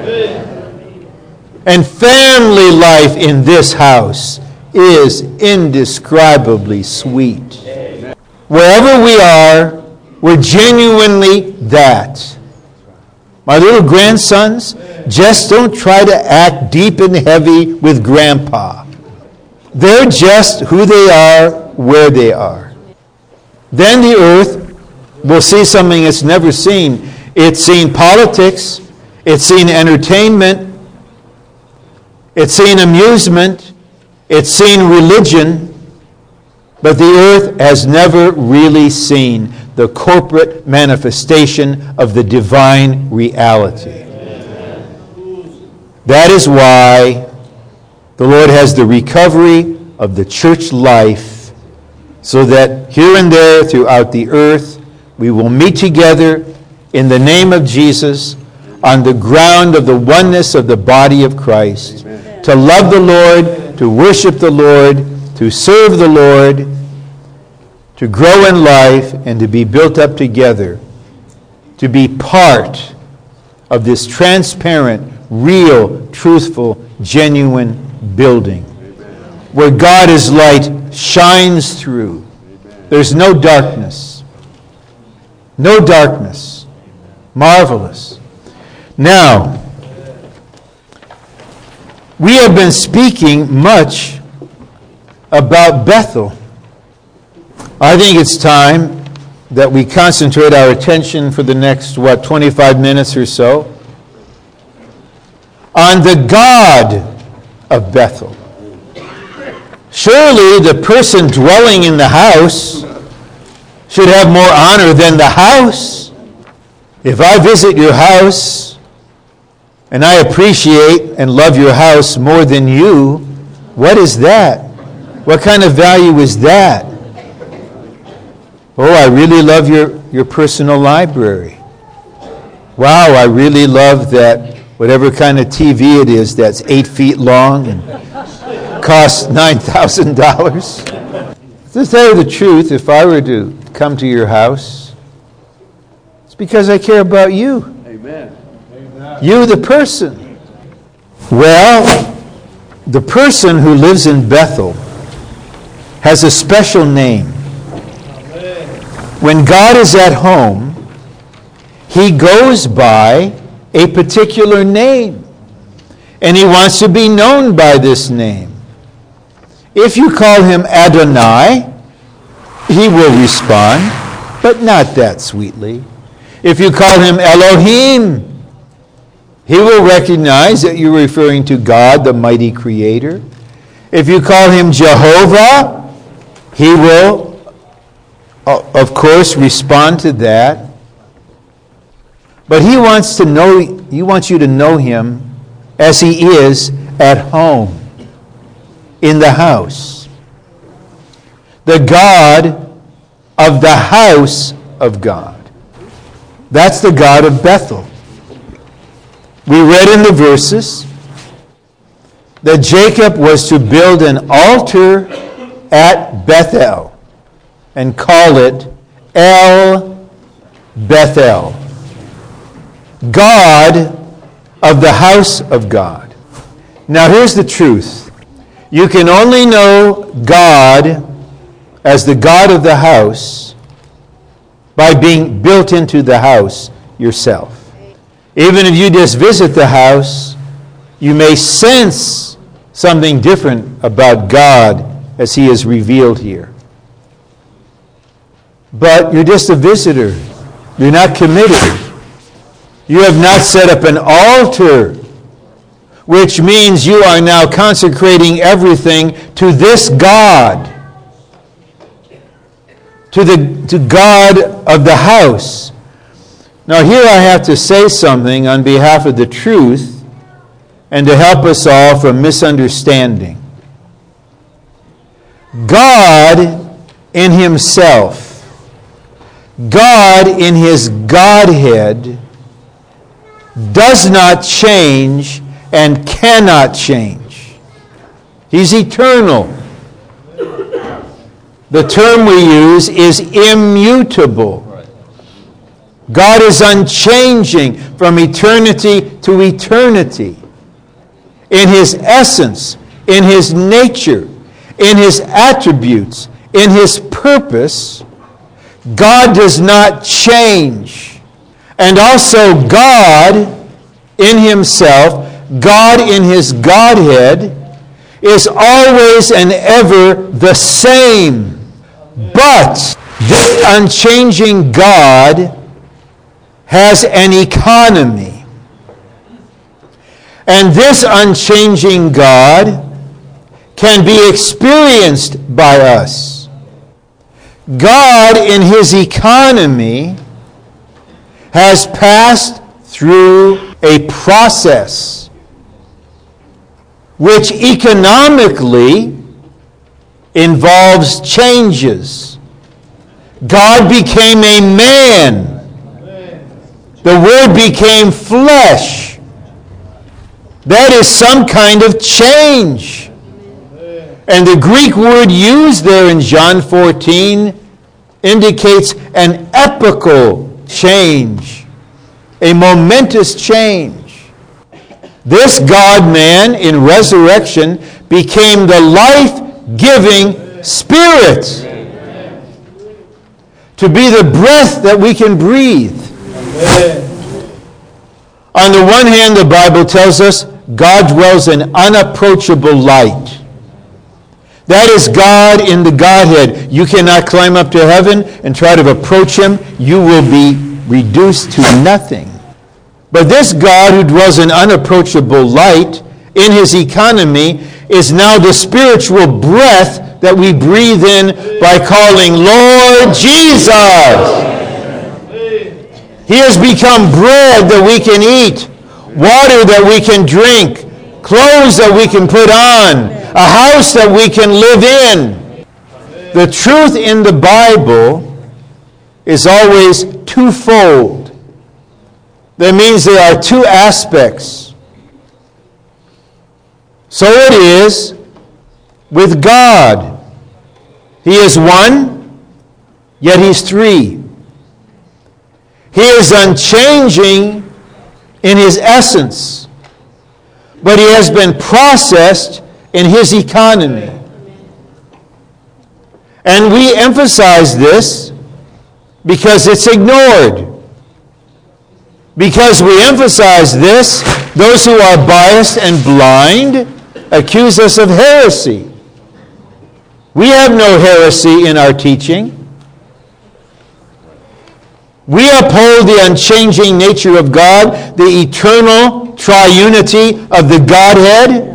And family life in this house is indescribably sweet. Wherever we are, we're genuinely that. My little grandsons just don't try to act deep and heavy with Grandpa. They're just who they are, where they are. Then the earth will see something it's never seen. It's seen politics. It's seen entertainment. It's seen amusement. It's seen religion. But the earth has never really seen the corporate manifestation of the divine reality. That is why the Lord has the recovery of the church life, so that here and there throughout the earth we will meet together in the name of Jesus on the ground of the oneness of the body of Christ, to love the Lord, to worship the Lord, to serve the Lord, to grow in life, and to be built up together, to be part of this transparent, real, truthful, genuine building, where God's light shines through. There's no darkness. No darkness. Marvelous. Now, we have been speaking much about Bethel. I think it's time that we concentrate our attention for the next, 25 minutes or so on the God of Bethel. Surely the person dwelling in the house should have more honor than the house. If I visit your house and I appreciate and love your house more than you, what is that? What kind of value is that? Oh, I really love your personal library. Wow, I really love that whatever kind of TV it is that's 8 feet long and costs $9,000. To tell you the truth, if I were to come to your house, it's because I care about you. Amen. You, the person. Well, the person who lives in Bethel has a special name. When God is at home, he goes by a particular name. and he wants to be known by this name. If you call him Adonai, he will respond, but not that sweetly. If you call him Elohim, he will recognize that you're referring to God, the mighty creator. If you call him Jehovah, he will, of course, respond to that. But he wants you to know him as he is at home, in the house. The God of the house of God. That's the God of Bethel. We read in the verses that Jacob was to build an altar at Bethel and call it El Bethel. God of the house of God. Now here's the truth. You can only know God as the God of the house by being built into the house yourself. Even if you just visit the house, you may sense something different about God as he is revealed here. But you're just a visitor. You're not committed. You have not set up an altar, which means you are now consecrating everything to this God, to God of the house. Now here I have to say something on behalf of the truth and to help us all from misunderstanding. God in himself, God in his Godhead, does not change and cannot change. He's eternal. The term we use is immutable. God is unchanging from eternity to eternity. In his essence, in his nature, in his attributes, in his purpose, God does not change. And also God in himself, God in his Godhead, is always and ever the same. But this unchanging God has an economy. And this unchanging God can be experienced by us. God in his economy has passed through a process which economically involves changes. God became a man. The Word became flesh. That is some kind of change. And the Greek word used there in John 14 indicates an epochal change, a momentous change. This God-man in resurrection became the life-giving Spirit, to be the breath that we can breathe. On the one hand, the Bible tells us God dwells in unapproachable light. That is God in the Godhead. You cannot climb up to heaven and try to approach him. You will be reduced to nothing. But this God who dwells in unapproachable light in his economy is now the spiritual breath that we breathe in by calling Lord Jesus. He has become bread that we can eat, water that we can drink, clothes that we can put on, a house that we can live in. The truth in the Bible is always twofold. That means there are two aspects. So it is with God. He is one, yet he's three. He is unchanging in his essence, but he has been processed in his economy. And we emphasize this because it's ignored. Because we emphasize this, Those who are biased and blind accuse us of heresy. We have no heresy in our teaching. We uphold the unchanging nature of God, the eternal triunity of the Godhead.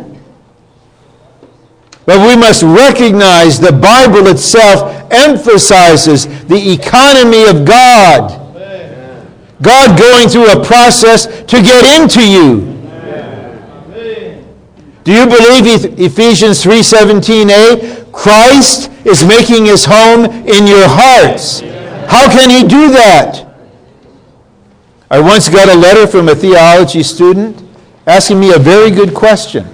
But we must recognize the Bible itself emphasizes the economy of God. God going through a process to get into you. Do you believe Ephesians 3:17a? Christ is making his home in your hearts. How can he do that? I once got a letter from a theology student asking me a very good question.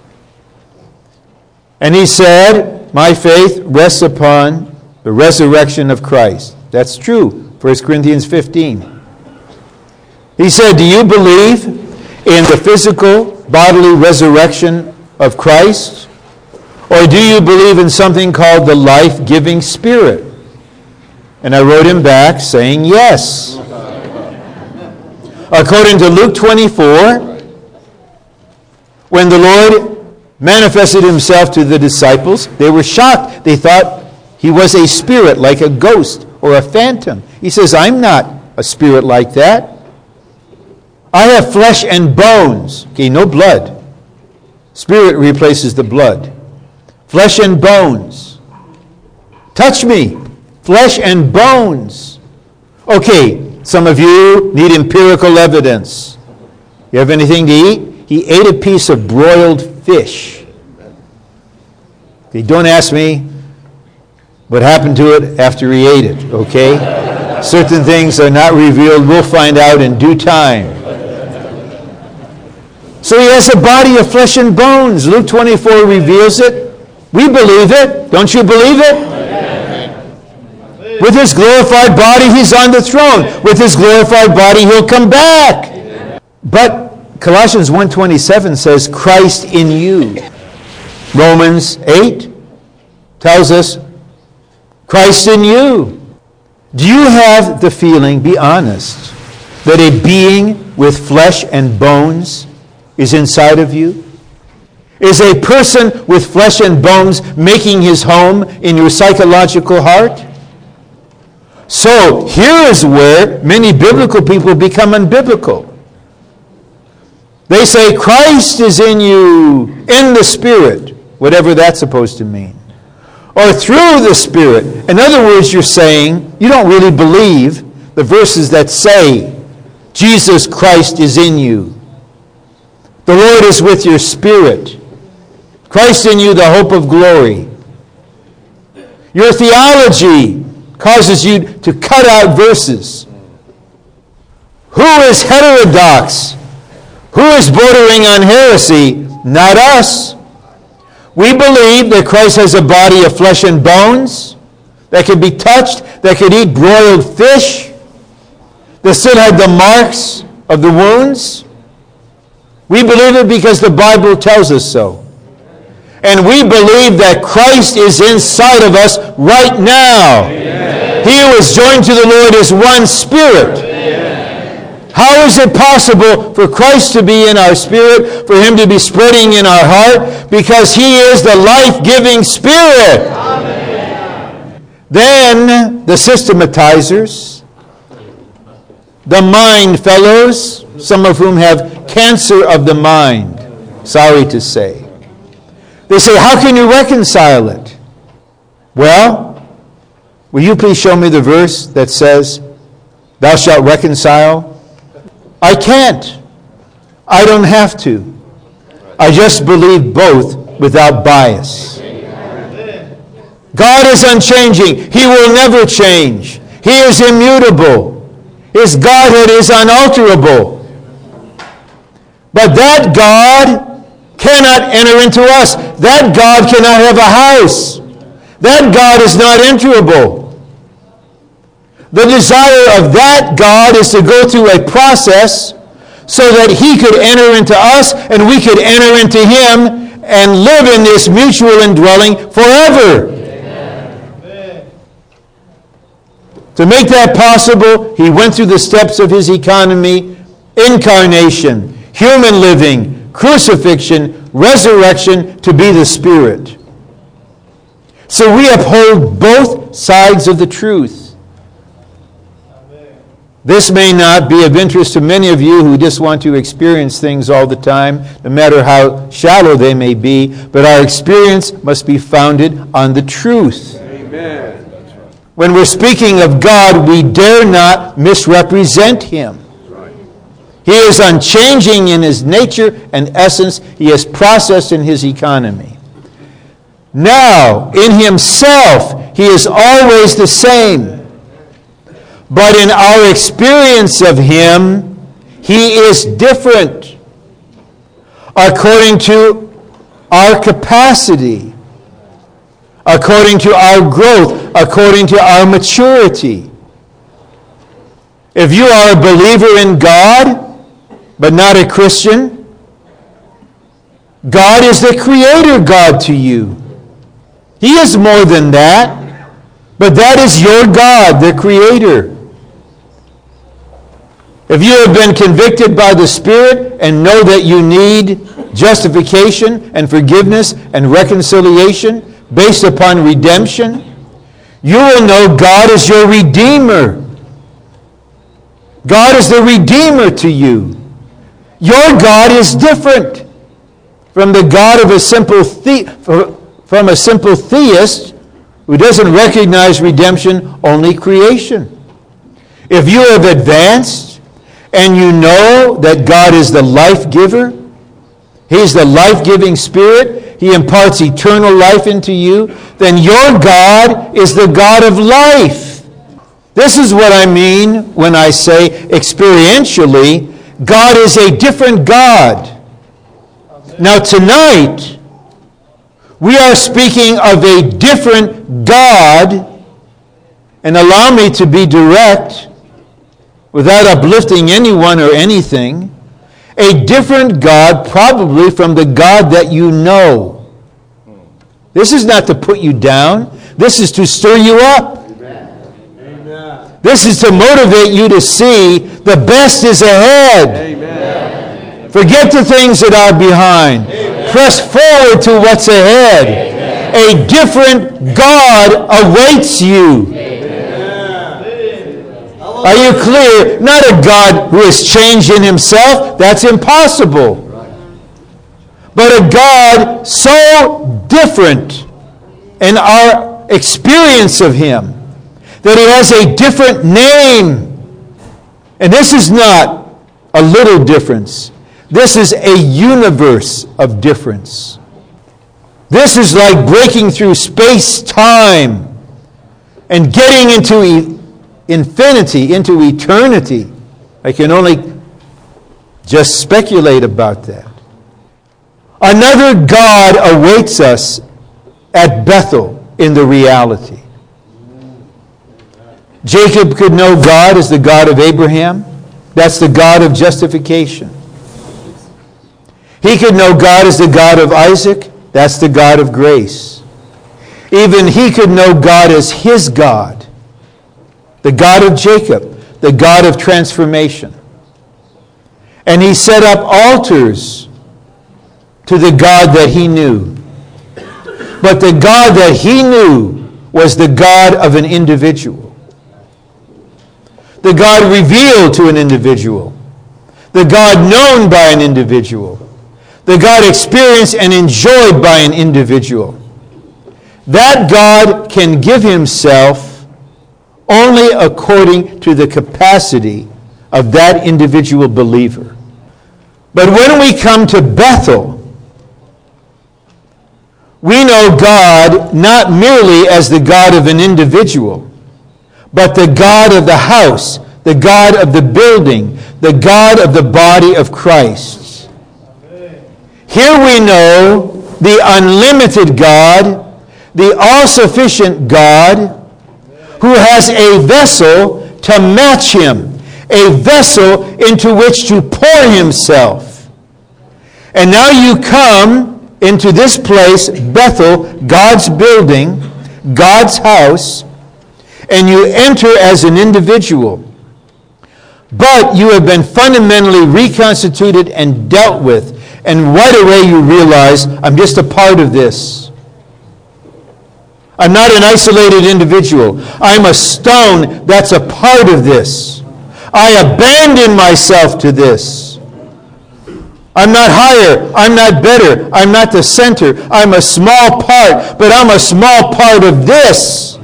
And he said, my faith rests upon the resurrection of Christ. That's true, 1 Corinthians 15. He said, do you believe in the physical, bodily resurrection of Christ? Or do you believe in something called the life-giving Spirit? And I wrote him back saying yes. According to Luke 24, when the Lord manifested himself to the disciples, they were shocked. They thought he was a spirit, like a ghost or a phantom. He says, I'm not a spirit like that. I have flesh and bones. Okay, no blood. Spirit replaces the blood. Flesh and bones. Touch me. Flesh and bones. Okay, some of you need empirical evidence. You have anything to eat? He ate a piece of broiled fish. Okay, don't ask me what happened to it after he ate it, okay? Certain things are not revealed. We'll find out in due time. So he has a body of flesh and bones. Luke 24 reveals it. We believe it. Don't you believe it? Amen. With his glorified body, he's on the throne. With his glorified body, he'll come back. Amen. But Colossians 1:27 says, Christ in you. Romans 8 tells us, Christ in you. Do you have the feeling, be honest, that a being with flesh and bones is inside of you? Is a person with flesh and bones making his home in your psychological heart? So here is where many biblical people become unbiblical. They say Christ is in you, in the Spirit, whatever that's supposed to mean. Or through the Spirit. In other words, you're saying you don't really believe the verses that say Jesus Christ is in you. The Lord is with your spirit. Christ in you, the hope of glory. Your theology causes you to cut out verses. Who is heterodox? Who is bordering on heresy? Not us. We believe that Christ has a body of flesh and bones that could be touched, that could eat broiled fish, that still had the marks of the wounds. We believe it because the Bible tells us so. And we believe that Christ is inside of us right now. Amen. He who is joined to the Lord is one spirit. Amen. How is it possible for Christ to be in our spirit, for him to be spreading in our heart? Because he is the life-giving Spirit. Amen. Then the systematizers, the mind fellows, some of whom have cancer of the mind, sorry to say. They say, how can you reconcile it? Well, will you please show me the verse that says, thou shalt reconcile? I can't. I don't have to. I just believe both without bias. God is unchanging. He will never change. He is immutable. His Godhead is unalterable. But that God cannot enter into us. That God cannot have a house. That God is not enterable. The desire of that God is to go through a process so that he could enter into us and we could enter into him and live in this mutual indwelling forever. Amen. To make that possible, he went through the steps of his economy, incarnation, human living, crucifixion, resurrection to be the Spirit. So we uphold both sides of the truth. This may not be of interest to many of you who just want to experience things all the time, no matter how shallow they may be, but our experience must be founded on the truth. Amen. When we're speaking of God, we dare not misrepresent Him. He is unchanging in His nature and essence. He is processed in His economy. Now, in Himself, He is always the same. But in our experience of Him, He is different according to our capacity, according to our growth, according to our maturity. If you are a believer in God, but not a Christian, God is the Creator God to you. He is more than that, but that is your God, the Creator. If you have been convicted by the Spirit and know that you need justification and forgiveness and reconciliation based upon redemption, you will know God is your Redeemer. God is the Redeemer to you. Your God is different from the God of a simple theist who doesn't recognize redemption, only creation. If you have advanced and you know that God is the life giver, He's the life-giving Spirit, He imparts eternal life into you, then your God is the God of life. This is what I mean when I say experientially, God is a different God. Now tonight, we are speaking of a different God, and allow me to be direct, without uplifting anyone or anything, a different God probably from the God that you know. This is not to put you down. This is to stir you up. Amen. This is to motivate you to see the best is ahead. Amen. Forget the things that are behind. Amen. Press forward to what's ahead. Amen. A different God awaits you. Amen. Are you clear? Not a God who has changed in Himself. That's impossible. But a God so different in our experience of Him that He has a different name. And this is not a little difference. This is a universe of difference. This is like breaking through space-time and getting into infinity, into eternity. I can only just speculate about that. Another God awaits us at Bethel in the reality. Jacob could know God as the God of Abraham. That's the God of justification. He could know God as the God of Isaac. That's the God of grace. Even he could know God as his God. The God of Jacob, the God of transformation. And he set up altars to the God that he knew. But the God that he knew was the God of an individual. The God revealed to an individual. The God known by an individual. The God experienced and enjoyed by an individual. That God can give himself only according to the capacity of that individual believer. But when we come to Bethel, we know God not merely as the God of an individual, but the God of the house, the God of the building, the God of the body of Christ. Here we know the unlimited God, the all-sufficient God, who has a vessel to match him, a vessel into which to pour himself. And now you come into this place, Bethel, God's building, God's house, and you enter as an individual. But you have been fundamentally reconstituted and dealt with. And right away you realize, I'm just a part of this. I'm not an isolated individual. I'm a stone that's a part of this. I abandon myself to this. I'm not higher. I'm not better. I'm not the center. I'm a small part, but I'm a small part of this.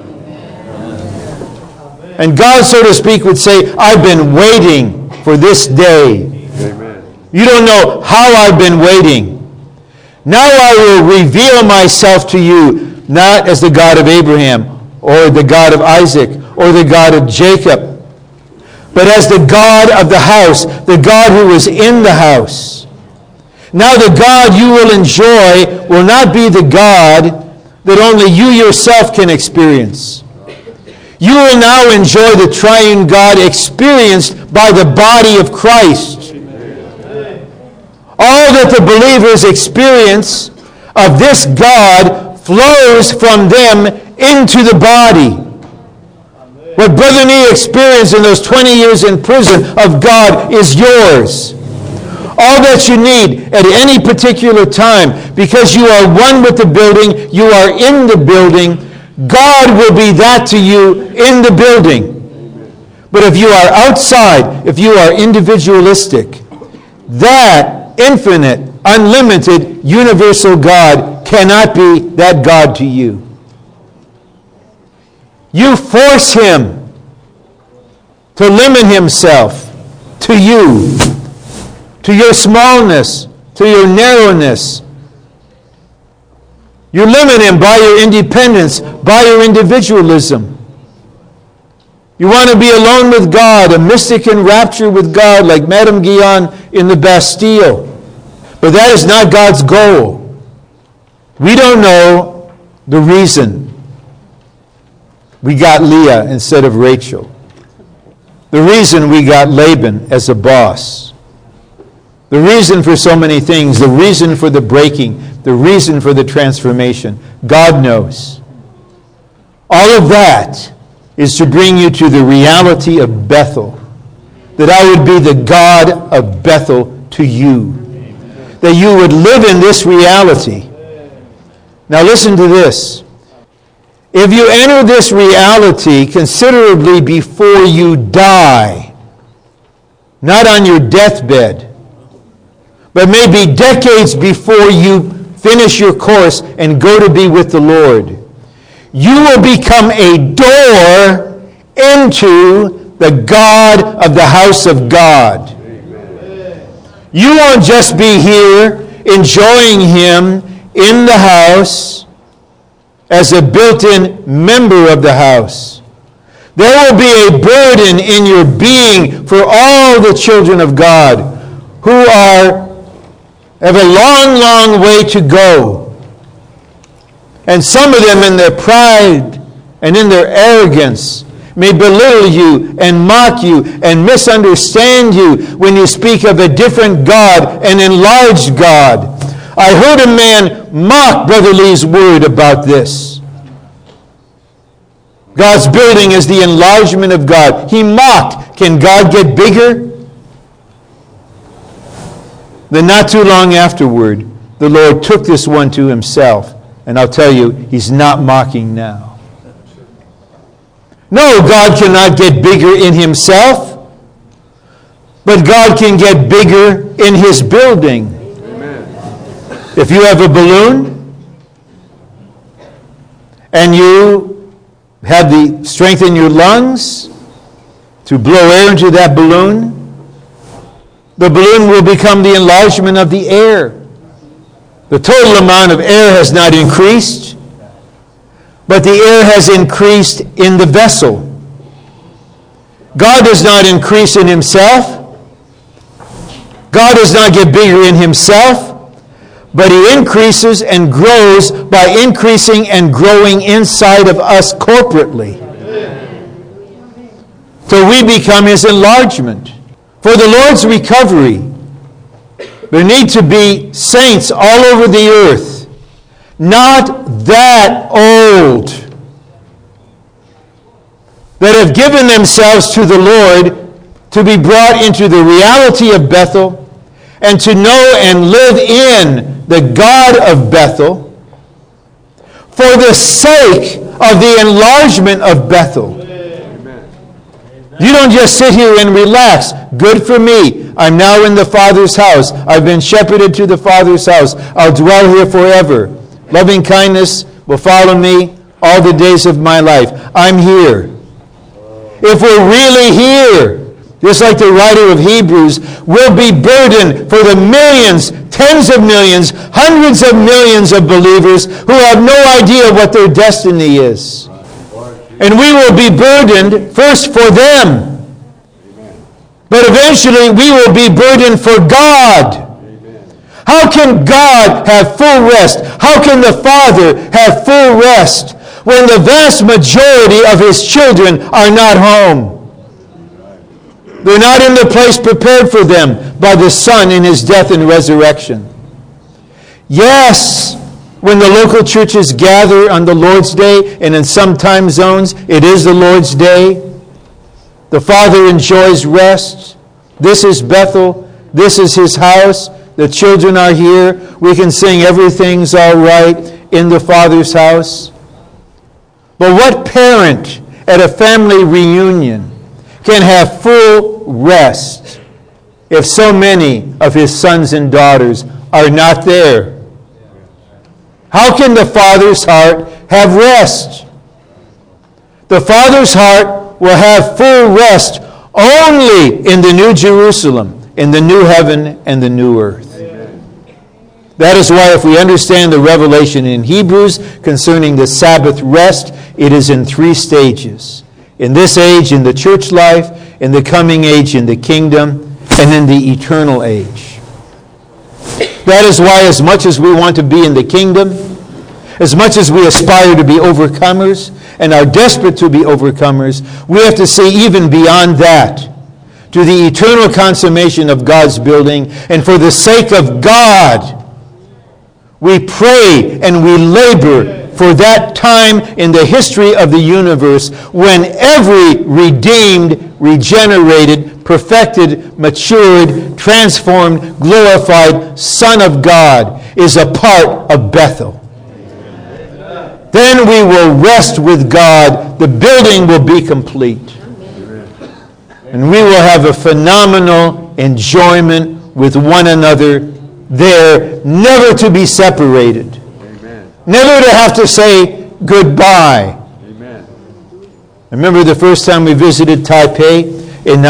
And God, so to speak, would say, I've been waiting for this day. Amen. You don't know how I've been waiting. Now I will reveal myself to you, not as the God of Abraham, or the God of Isaac, or the God of Jacob, but as the God of the house, the God who is in the house. Now the God you will enjoy will not be the God that only you yourself can experience. You will now enjoy the triune God experienced by the body of Christ. All that the believers experience of this God flows from them into the body. What Brother Nee experienced in those 20 years in prison of God is yours. All that you need at any particular time, because you are one with the building, you are in the building, God will be that to you in the building. But if you are outside, if you are individualistic, that infinite, unlimited, universal God cannot be that God to you. You force him to limit himself to you, to your smallness, to your narrowness. You limit him by your independence, by your individualism. You want to be alone with God, a mystic in rapture with God, like Madame Guyon in the Bastille. But that is not God's goal. We don't know the reason we got Leah instead of Rachel. The reason we got Laban as a boss. The reason for so many things. The reason for the breaking. The reason for the transformation. God knows. All of that is to bring you to the reality of Bethel. That I would be the God of Bethel to you. That you would live in this reality. Now listen to this. If you enter this reality considerably before you die, not on your deathbed, but maybe decades before you finish your course and go to be with the Lord, you will become a door into the God of the house of God. You won't just be here enjoying him in the house as a built-in member of the house. There will be a burden in your being for all the children of God who have a long, long way to go. And some of them in their pride and in their arrogance may belittle you and mock you and misunderstand you when you speak of a different God, an enlarged God. I heard a man mock Brother Lee's word about this. God's building is the enlargement of God. He mocked. Can God get bigger? Then not too long afterward, the Lord took this one to himself. And I'll tell you, he's not mocking now. No, God cannot get bigger in himself, but God can get bigger in his building. Amen. If you have a balloon and you have the strength in your lungs to blow air into that balloon, the balloon will become the enlargement of the air. The total amount of air has not increased, but the air has increased in the vessel. God does not increase in himself. God does not get bigger in himself, but he increases and grows by increasing and growing inside of us corporately. So we become his enlargement. For the Lord's recovery, there need to be saints all over the earth, not that old, that have given themselves to the Lord to be brought into the reality of Bethel, and to know and live in the God of Bethel, for the sake of the enlargement of Bethel. Amen. You don't just sit here and relax. Good for me. I'm now in the Father's house. I've been shepherded to the Father's house. I'll dwell here forever. Loving kindness will follow me all the days of my life. I'm here. If we're really here, just like the writer of Hebrews, we'll be burdened for the millions, tens of millions, hundreds of millions of believers who have no idea what their destiny is. And we will be burdened first for them. But eventually we will be burdened for God. How can God have full rest? How can the Father have full rest when the vast majority of His children are not home? They're not in the place prepared for them by the Son in His death and resurrection. Yes, when the local churches gather on the Lord's Day, and in some time zones, it is the Lord's Day, the Father enjoys rest. This is Bethel. This is His house. The children are here. We can sing everything's all right in the Father's house. But what parent at a family reunion can have full rest if so many of his sons and daughters are not there? How can the Father's heart have rest? The Father's heart will have full rest only in the New Jerusalem, in the new heaven and the new earth. Amen. That is why if we understand the revelation in Hebrews concerning the Sabbath rest, it is in 3 stages. In this age, in the church life, in the coming age, in the kingdom, and in the eternal age. That is why as much as we want to be in the kingdom, as much as we aspire to be overcomers and are desperate to be overcomers, we have to see even beyond that, to the eternal consummation of God's building. And for the sake of God, we pray and we labor for that time in the history of the universe when every redeemed, regenerated, perfected, matured, transformed, glorified Son of God is a part of Bethel. Then we will rest with God. The building will be complete. And we will have a phenomenal enjoyment with one another there, never to be separated. Amen. Never to have to say goodbye. Amen. I remember the first time we visited Taipei in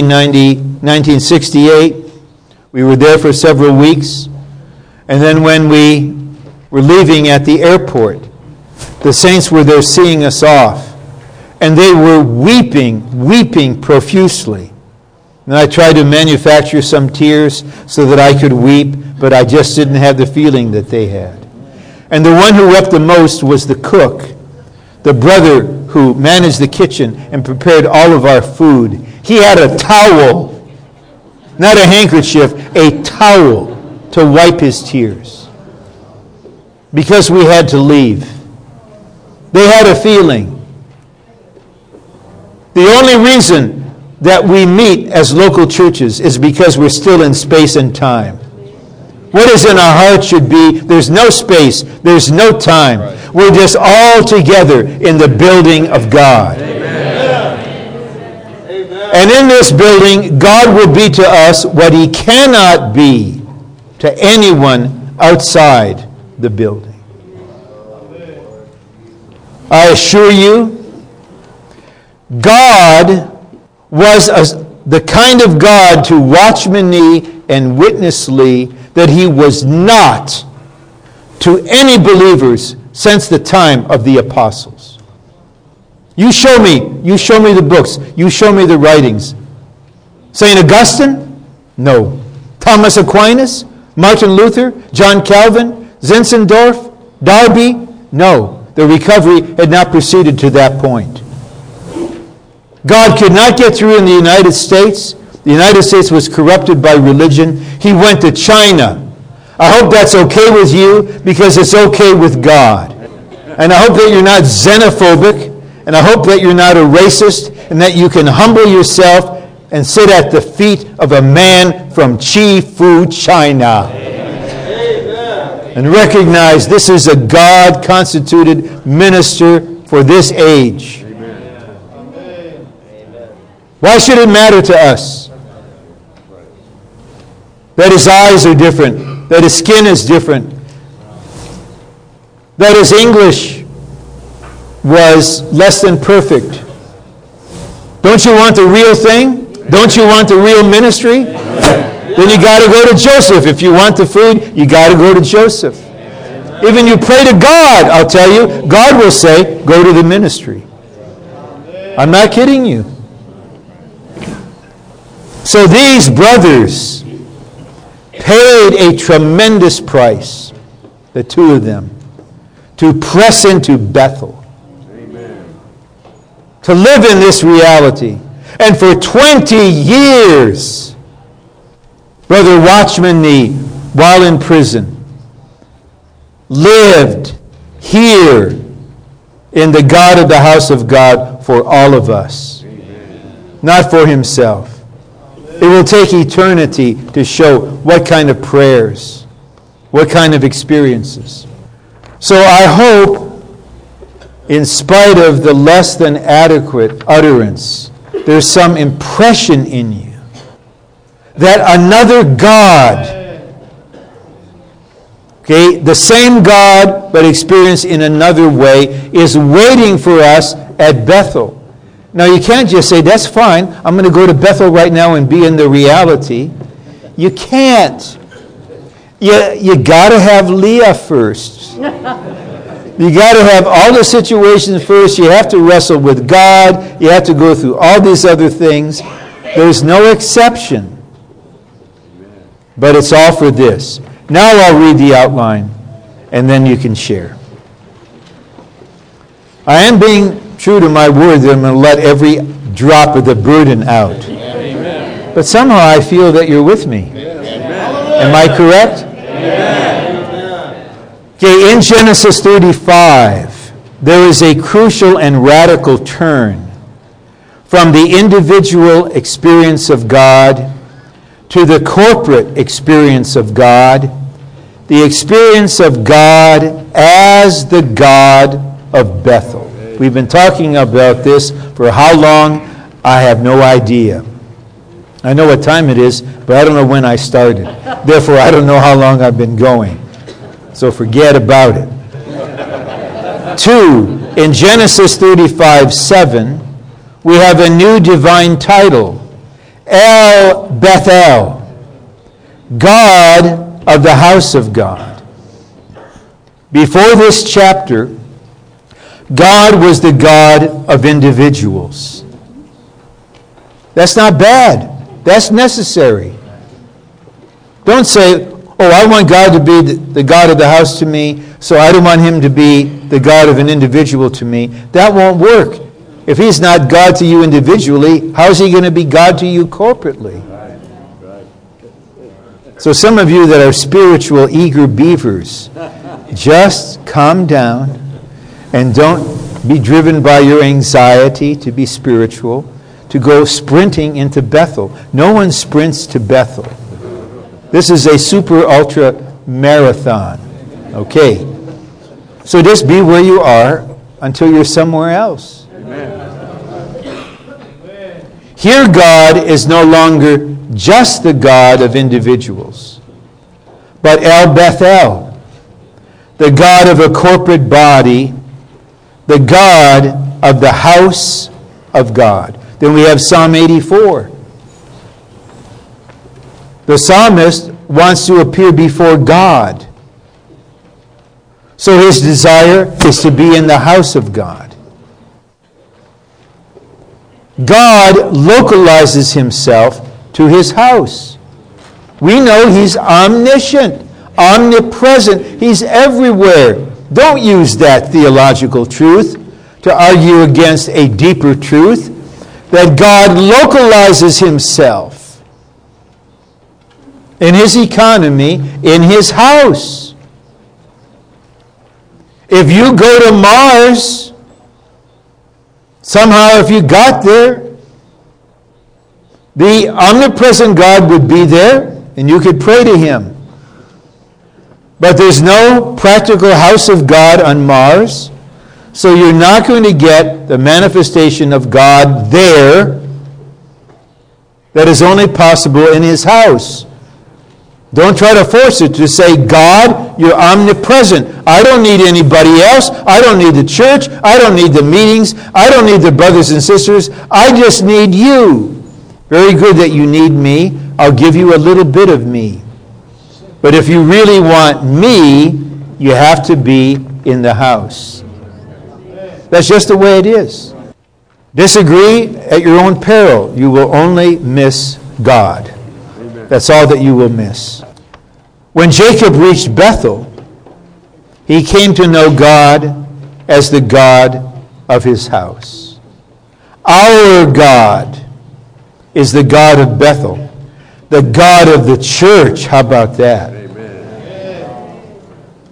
1968. We were there for several weeks. And then when we were leaving at the airport, the saints were there seeing us off. And they were weeping profusely. And I tried to manufacture some tears so that I could weep, but I just didn't have the feeling that they had. And the one who wept the most was the cook, the brother who managed the kitchen and prepared all of our food. He had a towel, not a handkerchief, a towel to wipe his tears. Because we had to leave. They had a feeling. The only reason that we meet as local churches is because we're still in space and time. What is in our heart should be, there's no space, there's no time. Right. We're just all together in the building of God. Amen. And in this building, God will be to us what He cannot be to anyone outside the building. I assure you, God was the kind of God to watchmanly and witnessly that He was not to any believers since the time of the apostles. You show me the books, you show me the writings. St. Augustine? No. Thomas Aquinas? Martin Luther? John Calvin? Zinzendorf? Darby? No. The recovery had not proceeded to that point. God could not get through in the United States. The United States was corrupted by religion. He went to China. I hope that's okay with you because it's okay with God. And I hope that you're not xenophobic. And I hope that you're not a racist and that you can humble yourself and sit at the feet of a man from Chi-Fu, China. And recognize this is a God-constituted minister for this age. Why should it matter to us that his eyes are different, that his skin is different, that his English was less than perfect? Don't you want the real thing? Don't you want the real ministry? Then you got to go to Joseph. If you want the food, you got to go to Joseph. Even you pray to God, I'll tell you, God will say, go to the ministry. I'm not kidding you. So these brothers paid a tremendous price, the two of them, to press into Bethel. Amen. To live in this reality. And for 20 years, Brother Watchman Nee, while in prison, lived here in the God of the house of God for all of us. Amen. Not for himself. It will take eternity to show what kind of prayers, what kind of experiences. So I hope, in spite of the less than adequate utterance, there's some impression in you that another God, okay, the same God but experienced in another way, is waiting for us at Bethel. Now you can't just say, that's fine, I'm going to go to Bethel right now and be in the reality. You can't. You got to have Leah first. You got to have all the situations first. You have to wrestle with God. You have to go through all these other things. There's no exception. But it's all for this. Now I'll read the outline, and then you can share. I am being true to my word that I'm going to let every drop of the burden out. Amen. But somehow I feel that you're with me. Amen. Am I correct? Amen. Okay, in Genesis 35, there is a crucial and radical turn from the individual experience of God to the corporate experience of God, the experience of God as the God of Bethel. We've been talking about this for how long? I have no idea. I know what time it is, but I don't know when I started. Therefore, I don't know how long I've been going. So forget about it. 2, in Genesis 35:7, we have a new divine title, El Bethel, God of the house of God. Before this chapter, God was the God of individuals. That's not bad. That's necessary. Don't say, oh, I want God to be the God of the house to me, so I don't want him to be the God of an individual to me. That won't work. If he's not God to you individually, how is he going to be God to you corporately? So some of you that are spiritual eager beavers, just calm down. And don't be driven by your anxiety to be spiritual, to go sprinting into Bethel. No one sprints to Bethel. This is a super ultra marathon. Okay. So just be where you are until you're somewhere else. Amen. Here God is no longer just the God of individuals, but El Bethel, the God of a corporate body, the God of the house of God. Then we have Psalm 84. The psalmist wants to appear before God. So his desire is to be in the house of God. God localizes himself to his house. We know he's omniscient, omnipresent. He's everywhere. Don't use that theological truth to argue against a deeper truth, that God localizes himself in his economy, in his house. If you go to Mars, somehow if you got there, The omnipresent God would be there, and you could pray to him. But there's no practical house of God on Mars, so you're not going to get the manifestation of God there that is only possible in his house. Don't try to force it to say, God, you're omnipresent. I don't need anybody else. I don't need the church. I don't need the meetings. I don't need the brothers and sisters. I just need you. Very good that you need me. I'll give you a little bit of me. But if you really want me, you have to be in the house. That's just the way it is. Disagree at your own peril. You will only miss God. That's all that you will miss. When Jacob reached Bethel, he came to know God as the God of his house. Our God is the God of Bethel, the God of the church. How about that? Amen.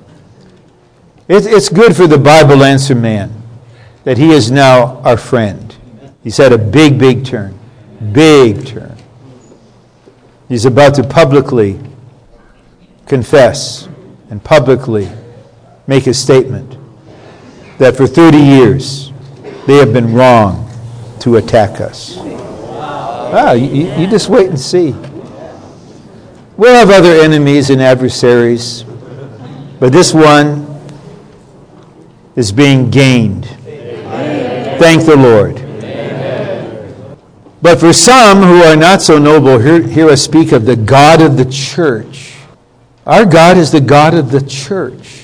It's good for the Bible answer man that he is now our friend. He's had a big turn. Big turn. He's about to publicly confess and publicly make a statement that for 30 years they have been wrong to attack us. Wow, you just wait and see. We'll have other enemies and adversaries, but this one is being gained. Amen. Thank the Lord. Amen. But for some who are not so noble, hear us speak of the God of the church. Our God is the God of the church,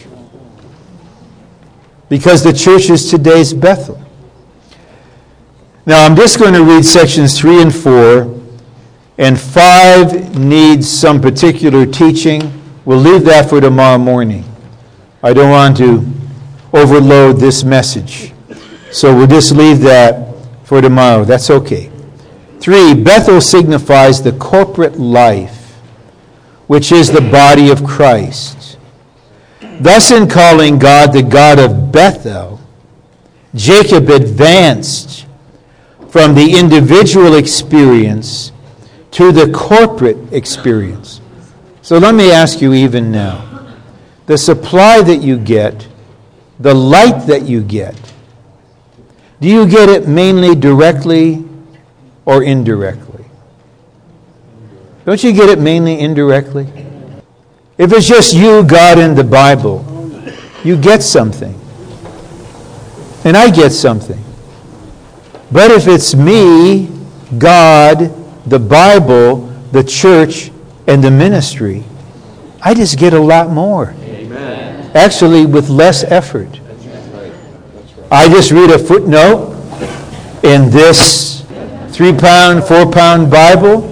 because the church is today's Bethel. Now, I'm just going to read sections 3 and 4, and 5 needs some particular teaching. We'll leave that for tomorrow morning. I don't want to overload this message, so we'll just leave that for tomorrow. That's okay. 3, Bethel signifies the corporate life, which is the body of Christ. Thus, in calling God the God of Bethel, Jacob advanced from the individual experience to the corporate experience. So let me ask you even now, the supply that you get, the light that you get, do you get it mainly directly or indirectly? Don't you get it mainly indirectly? If it's just you, God, and the Bible, you get something. And I get something. But if it's me, God, the Bible, the church, and the ministry, I just get a lot more. Amen. Actually, with less effort. That's right. I just read a footnote in this 3-pound, 4-pound Bible,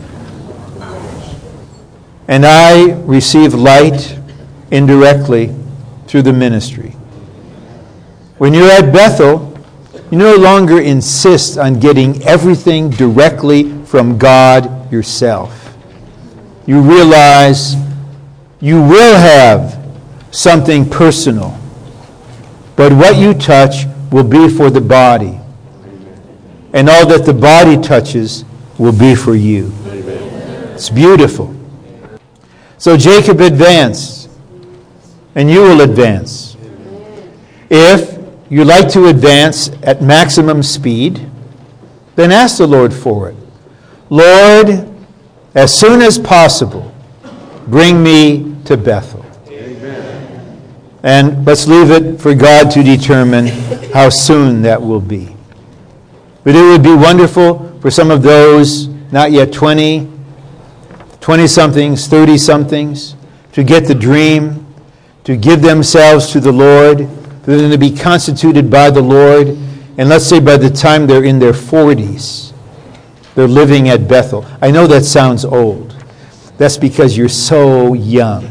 and I receive light indirectly through the ministry. When you're at Bethel, you no longer insist on getting everything directly from God yourself. You realize you will have something personal, but what you touch will be for the body, and all that the body touches will be for you. It's beautiful. So Jacob advanced, and you will advance. If you like to advance at maximum speed, then ask the Lord for it. Lord, as soon as possible, bring me to Bethel. Amen. And let's leave it for God to determine how soon that will be. But it would be wonderful for some of those not yet 20-somethings, 30-somethings, to get the dream, to give themselves to the Lord, for them to be constituted by the Lord, and let's say by the time they're in their 40s, they're living at Bethel. I know that sounds old. That's because you're so young.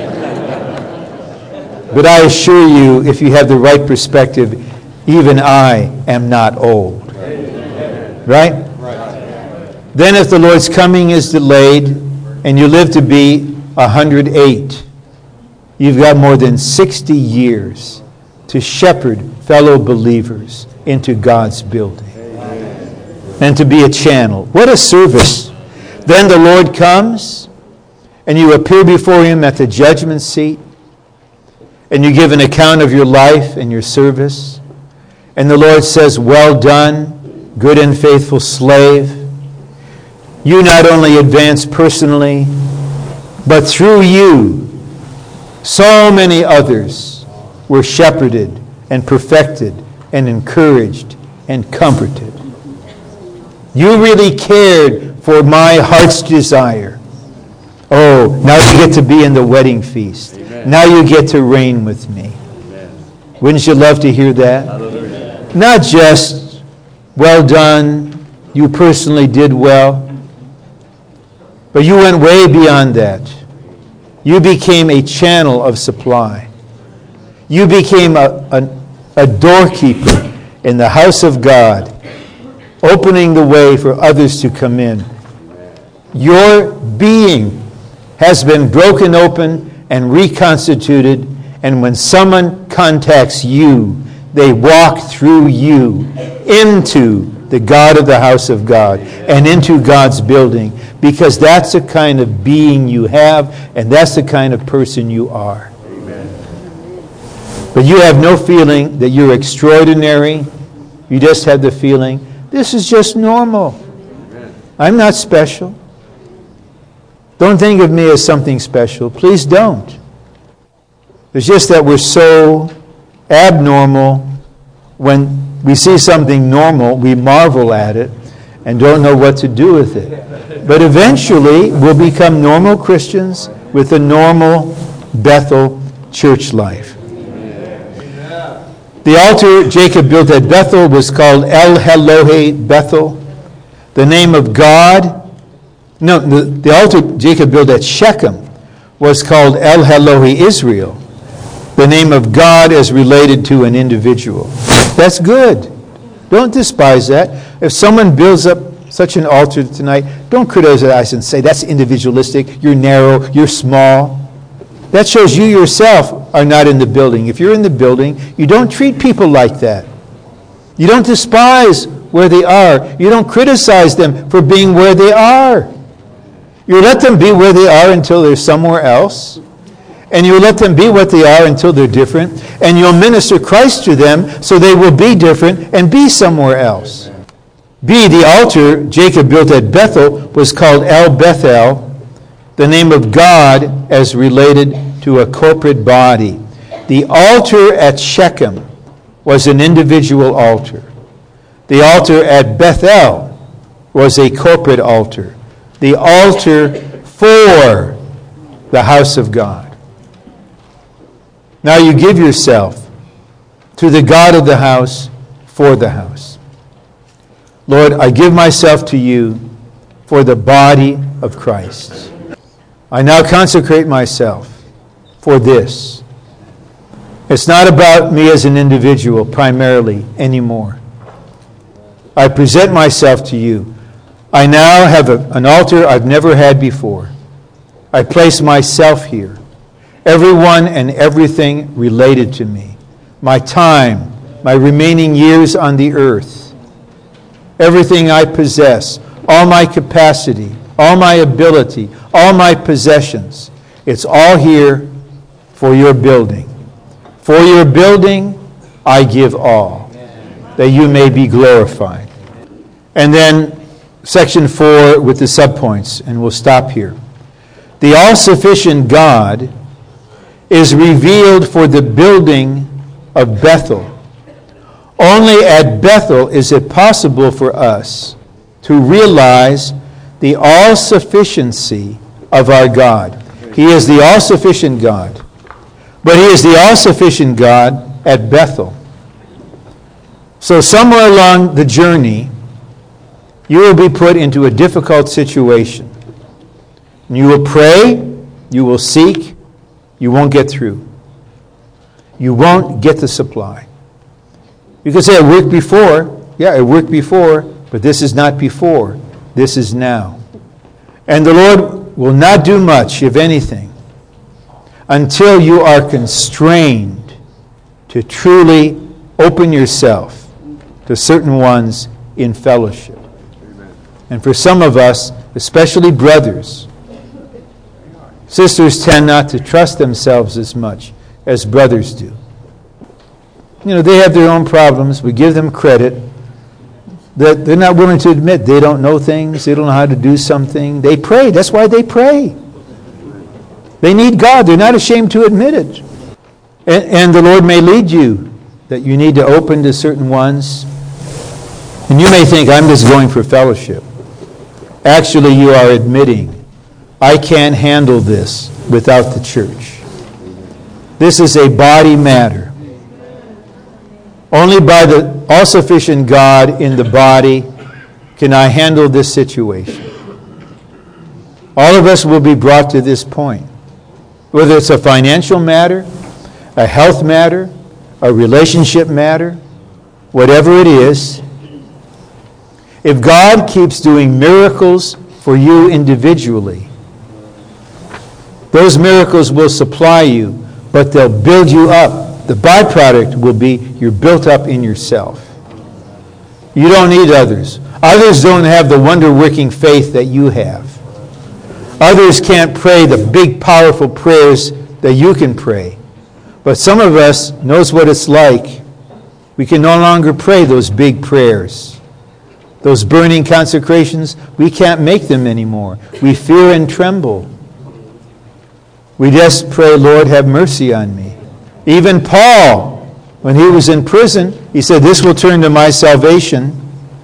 But I assure you, if you have the right perspective, even I am not old. Right? Then if the Lord's coming is delayed, and you live to be 108, you've got more than 60 years to shepherd fellow believers into God's building. Amen. and to be a channel. What a service. Then the Lord comes, and you appear before Him at the judgment seat, and you give an account of your life and your service. And the Lord says, well done, good and faithful slave. You not only advanced personally, but through you, so many others were shepherded and perfected and encouraged and comforted. You really cared for my heart's desire. Oh, now you get to be in the wedding feast. Amen. Now you get to reign with me. Amen. Wouldn't you love to hear that? Hallelujah. Not just, well done, you personally did well, but you went way beyond that. You became a channel of supply. You became a doorkeeper in the house of God, opening the way for others to come in. Your being has been broken open and reconstituted, and when someone contacts you, they walk through you into the God of the house of God and into God's building, because that's the kind of being you have, and that's the kind of person you are. Amen. But you have no feeling that you're extraordinary. You just have the feeling, this is just normal. Amen. I'm not special. Don't think of me as something special. Please don't. It's just that we're so abnormal. When we see something normal, we marvel at it and don't know what to do with it. But eventually, we'll become normal Christians with a normal Bethel church life. The altar Jacob built at Bethel was called El Elohe Bethel. The name of God. No, the altar Jacob built at Shechem was called El Elohe Israel. The name of God is related to an individual. That's good. Don't despise that. If someone builds up such an altar tonight, don't criticize and say, that's individualistic, you're narrow, you're small. That shows you yourself are not in the building. If you're in the building, you don't treat people like that. You don't despise where they are. You don't criticize them for being where they are. You let them be where they are until they're somewhere else. And you let them be what they are until they're different. And you'll minister Christ to them so they will be different and be somewhere else. B, the altar Jacob built at Bethel was called El Bethel, the name of God as related to a corporate body. The altar at Shechem was an individual altar. The altar at Bethel was a corporate altar. The altar for the house of God. Now you give yourself to the God of the house for the house. Lord, I give myself to you for the body of Christ. I now consecrate myself for this. It's not about me as an individual primarily anymore. I present myself to you. I now have an altar I've never had before. I place myself here. Everyone and everything related to me. My time, my remaining years on the earth. Everything I possess, all my capacity, all my ability, all my possessions. It's all here for your building. For your building, I give all, that you may be glorified. And then section 4 with the subpoints, and we'll stop here. The all-sufficient God is revealed for the building of Bethel. Only at Bethel is it possible for us to realize the all-sufficiency of our God. He is the all-sufficient God. But He is the all-sufficient God at Bethel. So somewhere along the journey, you will be put into a difficult situation. You will pray, you will seek, you won't get through. You won't get the supply. You can say, it worked before. Yeah, it worked before, but this is not before. This is now. And the Lord will not do much, if anything, until you are constrained to truly open yourself to certain ones in fellowship. And for some of us, especially brothers, sisters tend not to trust themselves as much as brothers do. You know, they have their own problems. We give them credit. That they're not willing to admit they don't know things. They don't know how to do something. They pray. That's why they pray. They need God. They're not ashamed to admit it. And the Lord may lead you that you need to open to certain ones. And you may think, I'm just going for fellowship. Actually, you are admitting, I can't handle this without the church. This is a body matter. Only by the all-sufficient God in the body can I handle this situation. All of us will be brought to this point. Whether it's a financial matter, a health matter, a relationship matter, whatever it is, if God keeps doing miracles for you individually, those miracles will supply you, but they'll build you up. The byproduct will be you're built up in yourself. You don't need others. Others don't have the wonder-working faith that you have. Others can't pray the big, powerful prayers that you can pray. But some of us knows what it's like. We can no longer pray those big prayers. Those burning consecrations, we can't make them anymore. We fear and tremble. We just pray, Lord, have mercy on me. Even Paul, when he was in prison, he said, this will turn to my salvation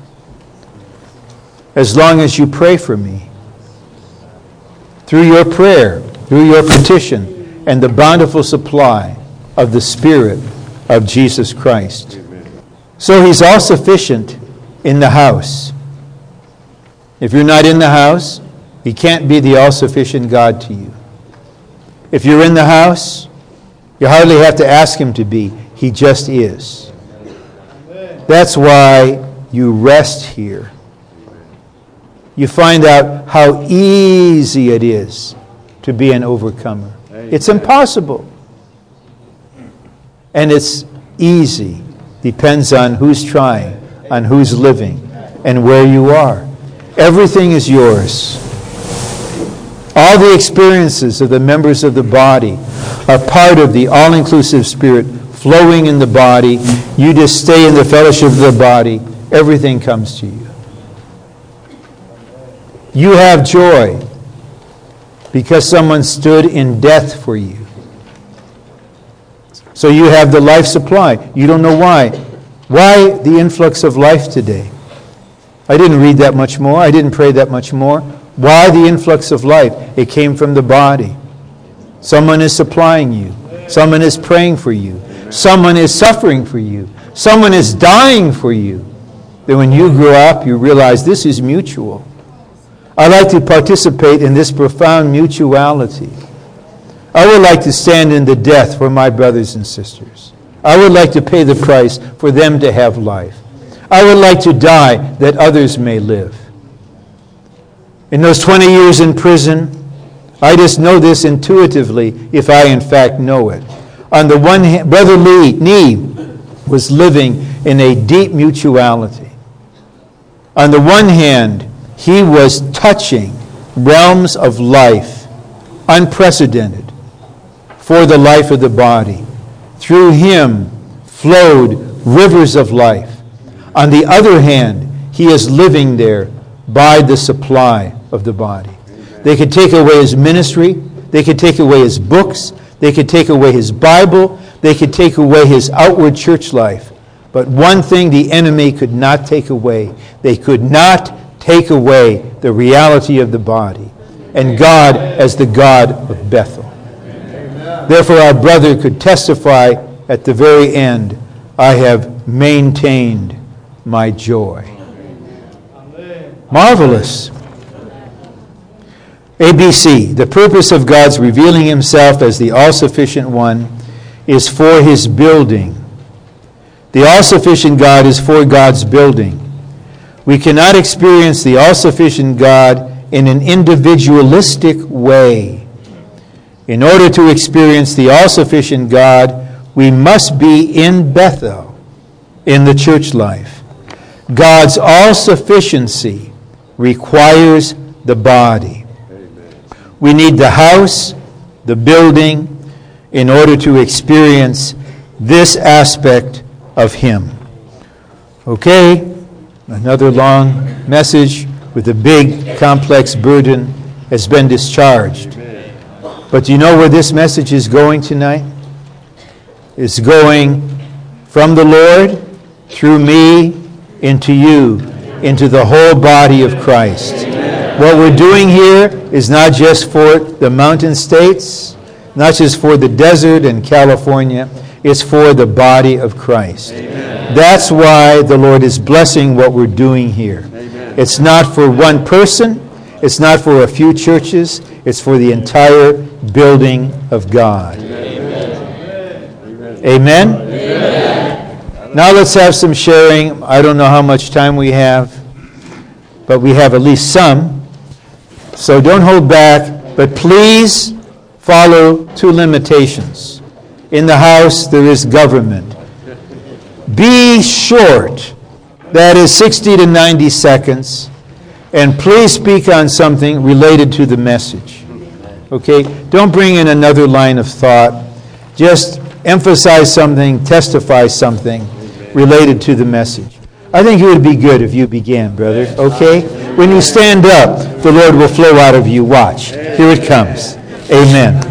as long as you pray for me. Through your prayer, through your petition, and the bountiful supply of the Spirit of Jesus Christ. Amen. So he's all sufficient in the house. If you're not in the house, he can't be the all-sufficient God to you. If you're in the house, you hardly have to ask him to be. He just is. That's why you rest here. You find out how easy it is to be an overcomer. It's impossible. And it's easy. Depends on who's trying, on who's living, and where you are. Everything is yours. All the experiences of the members of the body are part of the all-inclusive Spirit flowing in the body. You just stay in the fellowship of the body. Everything comes to you. You have joy because someone stood in death for you. So you have the life supply. You don't know why. Why the influx of life today? I didn't read that much more. I didn't pray that much more. Why the influx of life? It came from the body. Someone is supplying you. Someone is praying for you. Someone is suffering for you. Someone is dying for you. Then when you grow up, you realize this is mutual. I like to participate in this profound mutuality. I would like to stand in the death for my brothers and sisters. I would like to pay the price for them to have life. I would like to die that others may live. In those 20 years in prison, I just know this intuitively if I in fact know it. On the one hand, Brother Nee was living in a deep mutuality. On the one hand, he was touching realms of life, unprecedented, for the life of the body. Through him flowed rivers of life. On the other hand, he is living there by the supply of the body. They could take away his ministry. They could take away his books. They could take away his Bible. They could take away his outward church life. But one thing the enemy could not take away. They could not take away the reality of the body and God as the God of Bethel. Therefore, our brother could testify at the very end, I have maintained my joy. Marvelous. ABC, the purpose of God's revealing himself as the all-sufficient one is for his building. The all-sufficient God is for God's building. We cannot experience the all-sufficient God in an individualistic way. In order to experience the all-sufficient God, we must be in Bethel, in the church life. God's all-sufficiency requires the body. We need the house, the building, in order to experience this aspect of Him. Okay, another long message with a big, complex burden has been discharged. But do you know where this message is going tonight? It's going from the Lord, through me, into you, into the whole body of Christ. What we're doing here is not just for the mountain states, not just for the desert and California, it's for the body of Christ. That's why the Lord is blessing what we're doing here. It's not for one person, it's not for a few churches, it's for the entire building of God. Amen? Now let's have some sharing. I don't know how much time we have, but we have at least some. So don't hold back, but please follow two limitations. In the house, there is government. Be short. That is 60 to 90 seconds. And please speak on something related to the message. Okay? Don't bring in another line of thought. Just emphasize something, testify something related to the message. I think it would be good if you began, brother. Okay? When you stand up, the Lord will flow out of you. Watch. Here it comes. Amen.